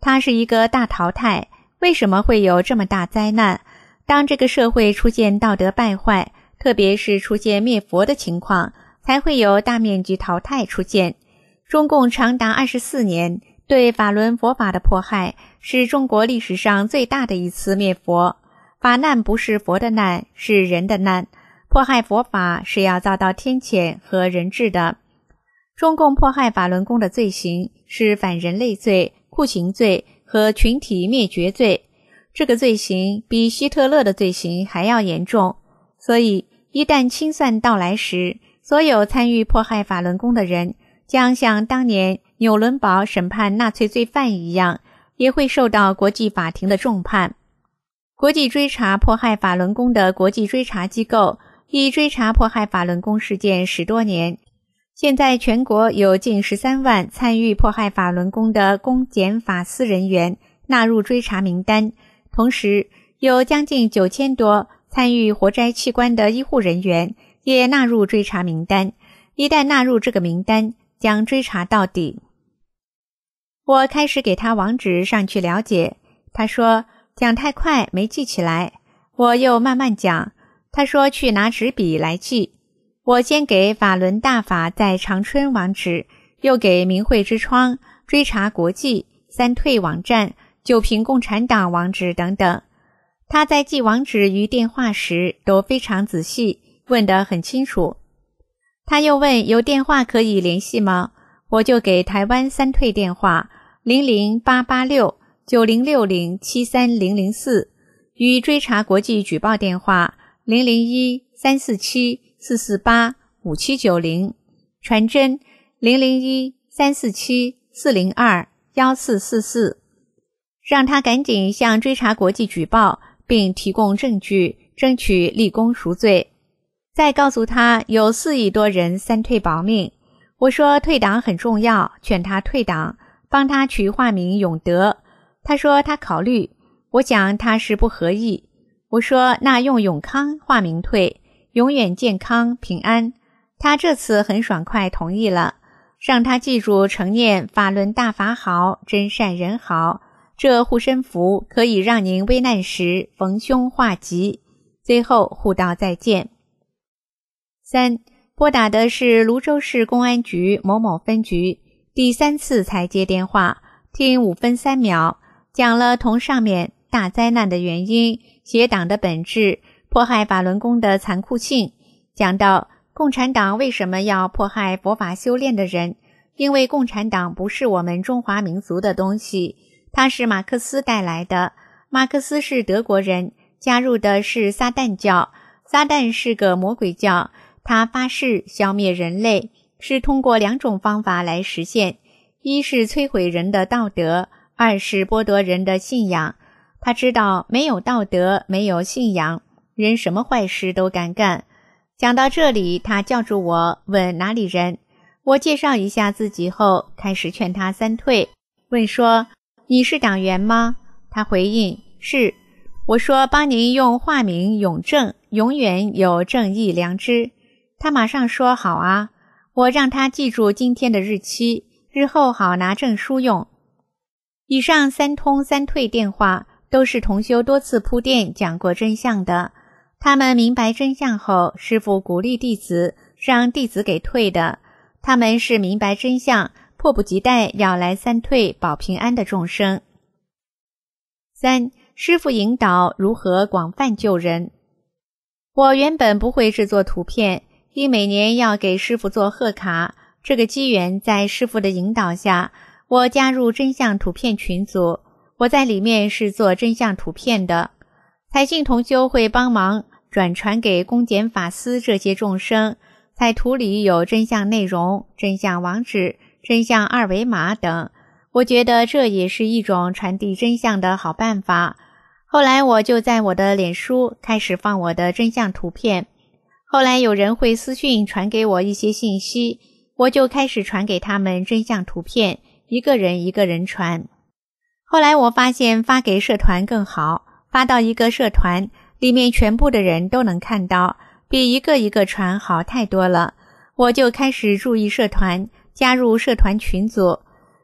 它是一个大淘汰。为什么会有这么大灾难？当这个社会出现道德败坏，特别是出现灭佛的情况，才会有大面积淘汰出现。中共长达24年对法轮佛法的迫害，是中国历史上最大的一次灭佛。法难不是佛的难，是人的难。迫害佛法是要遭到天谴和人治的。中共迫害法轮功的罪行是反人类罪、酷刑罪和群体灭绝罪，这个罪行比希特勒的罪行还要严重。所以一旦清算到来时，所有参与迫害法轮功的人将像当年纽伦堡审判纳粹罪犯一样，也会受到国际法庭的重判。国际追查迫害法轮功的国际追查机构已追查迫害法轮功事件10多年。现在全国有近13万参与迫害法轮功的公检法司人员纳入追查名单，同时有将近9000多参与活摘器官的医护人员也纳入追查名单。一旦纳入这个名单，将追查到底。我开始给他网址上去了解，他说讲太快没记起来，我又慢慢讲，他说去拿纸笔来记。我先给法轮大法在长春网址，又给明慧之窗、追查国际、三退网站、九平共产党网址等等。他在记网址与电话时都非常仔细，问得很清楚。他又问有电话可以联系吗？我就给台湾三退电话008869060730004，与追查国际举报电话001-347-448-5790，传真001-347-402-1444，让他赶紧向追查国际举报，并提供证据，争取立功赎罪。再告诉他有4亿多人三退保命。我说退党很重要，劝他退党，帮他取化名永德。他说他考虑，我想他是不合意。我说那用永康化名退，永远健康平安。他这次很爽快同意了，让他记住承念法轮大法好，真善人好，这护身符可以让您危难时逢凶化吉。最后互道再见。3. 拨打的是泸州市公安局某某分局，第3次才接电话，听5分3秒，讲了同上面大灾难的原因、邪党的本质、迫害法轮功的残酷性，讲到共产党为什么要迫害佛法修炼的人，因为共产党不是我们中华民族的东西，它是马克思带来的。马克思是德国人，加入的是撒旦教，撒旦是个魔鬼教，他发誓消灭人类，是通过2种方法来实现，一是摧毁人的道德，二是剥夺人的信仰。他知道没有道德，没有信仰，人什么坏事都敢干。讲到这里，他叫住我，问哪里人。我介绍一下自己后，开始劝他三退，问说你是党员吗？他回应是。我说帮您用化名永正，永远有正义良知。他马上说好啊，我让他记住今天的日期，日后好拿证书用。以上3通3退电话都是同修多次铺垫讲过真相的，他们明白真相后，师父鼓励弟子，让弟子给退的。他们是明白真相，迫不及待要来三退保平安的众生。3. 师父引导如何广泛救人。我原本不会制作图片，因每年要给师父做贺卡，这个机缘在师父的引导下，我加入真相图片群组，我在里面是做真相图片的。彩信同修会帮忙转传给公检法司这些众生，彩图里有真相内容、真相网址、真相二维码等，我觉得这也是一种传递真相的好办法。后来我就在我的脸书开始放我的真相图片，后来有人会私讯传给我一些信息，我就开始传给他们真相图片，一个人一个人传。后来我发现发给社团更好，发到一个社团里面全部的人都能看到，比一个一个传好太多了。我就开始注意社团，加入社团群组。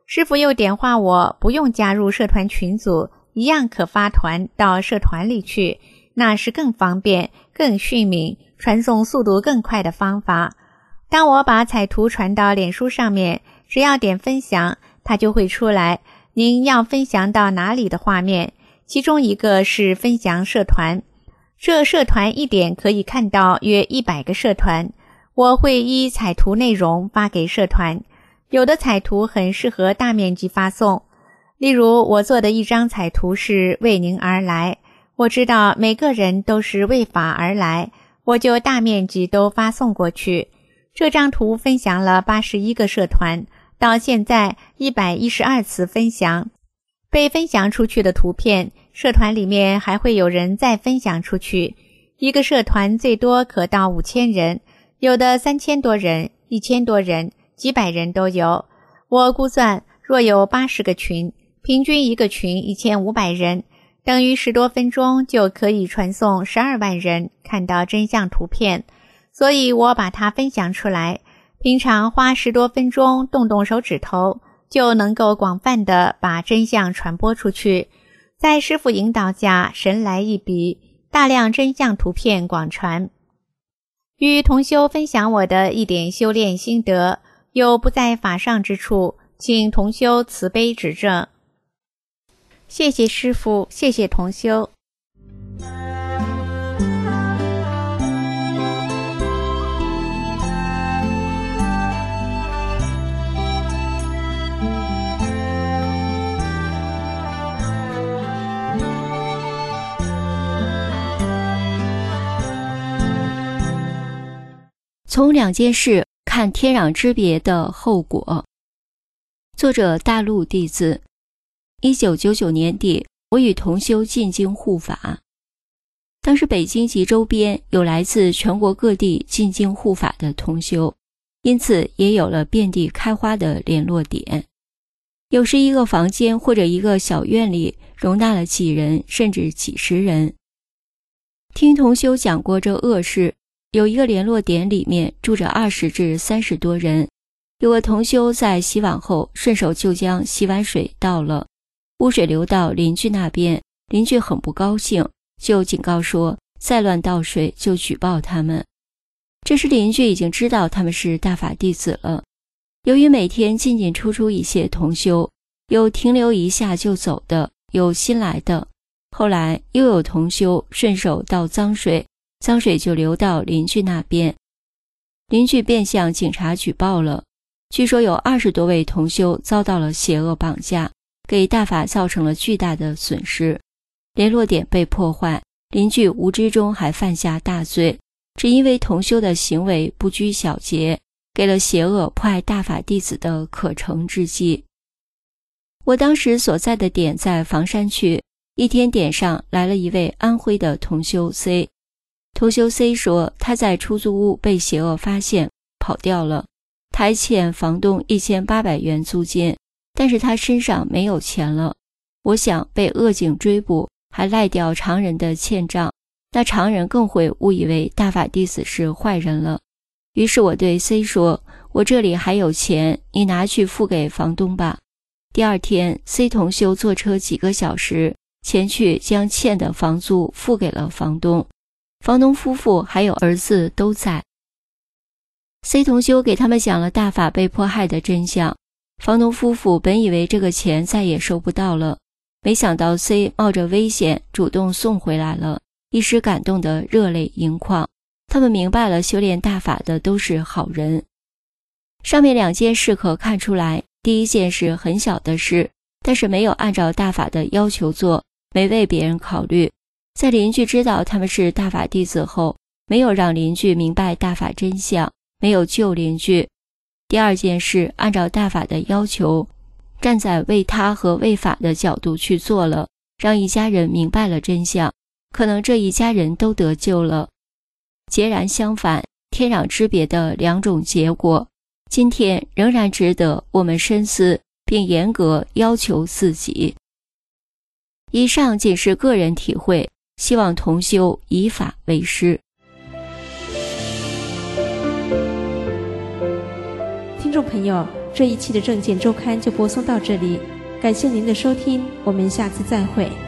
师父又点化我不用加入社团群组，一样可发团到社团里去，那是更方便、更迅敏、传送速度更快的方法。当我把彩图传到脸书上面，只要点分享，它就会出来您要分享到哪里的画面，其中一个是分享社团。这社团一点可以看到约100个社团，我会依彩图内容发给社团。有的彩图很适合大面积发送，例如我做的一张彩图是为您而来，我知道每个人都是为法而来，我就大面积都发送过去。这张图分享了81个社团，到现在112次分享。被分享出去的图片，社团里面还会有人再分享出去。一个社团最多可到5000人，有的3000多人、1000多人、几百人都有。我估算，若有80个群，平均一个群1500人，等于10多分钟就可以传送12万人看到真相图片。所以我把它分享出来，平常花10多分钟动动手指头，就能够广泛地把真相传播出去。在师父引导下，神来一笔，大量真相图片广传。与同修分享我的一点修炼心得，有不在法上之处，请同修慈悲指正。谢谢师父，谢谢同修。 从2件事看天壤之别的后果。作者大陆弟子。1999年底，我与同修进京护法。当时北京及周边有来自全国各地进京护法的同修，因此也有了遍地开花的联络点。有时一个房间或者一个小院里容纳了几人甚至几十人。听同修讲过这恶事，有一个联络点里面住着20至30多人，有个同修在洗碗后顺手就将洗碗水倒了，污水流到邻居那边，邻居很不高兴，就警告说再乱倒水就举报他们。这时邻居已经知道他们是大法弟子了。由于每天进进出出一些同修，有停留一下就走的，有新来的，后来又有同修顺手倒脏水，脏水就流到邻居那边，邻居便向警察举报了。据说有20多位同修遭到了邪恶绑架，给大法造成了巨大的损失，联络点被破坏，邻居无知中还犯下大罪，只因为同修的行为不拘小节，给了邪恶迫害大法弟子的可乘之机。我当时所在的点在房山区，一天点上来了一位安徽的同修 C。同修 C 说他在出租屋被邪恶发现跑掉了，他还欠房东1800元租金，但是他身上没有钱了。我想被恶警追捕还赖掉常人的欠账，那常人更会误以为大法弟子是坏人了。于是我对 C 说，我这里还有钱，你拿去付给房东吧。第二天 C 同修坐车几个小时前去将欠的房租付给了房东，房东夫妇还有儿子都在。 C 同修给他们讲了大法被迫害的真相，房东夫妇本以为这个钱再也收不到了，没想到 C 冒着危险主动送回来了，一时感动得热泪盈眶。他们明白了修炼大法的都是好人。上面2件事可看出来，第一件是很小的事，但是没有按照大法的要求做，没为别人考虑。在邻居知道他们是大法弟子后，没有让邻居明白大法真相，没有救邻居。第二件事，按照大法的要求，站在为他和为法的角度去做了，让一家人明白了真相，可能这一家人都得救了。截然相反，天壤之别的2种结果，今天仍然值得我们深思，并严格要求自己。以上仅是个人体会，希望同修以法为师。 听众朋友， 这一期的证件周刊就播送到这里，感谢您的收听，我们下次再会。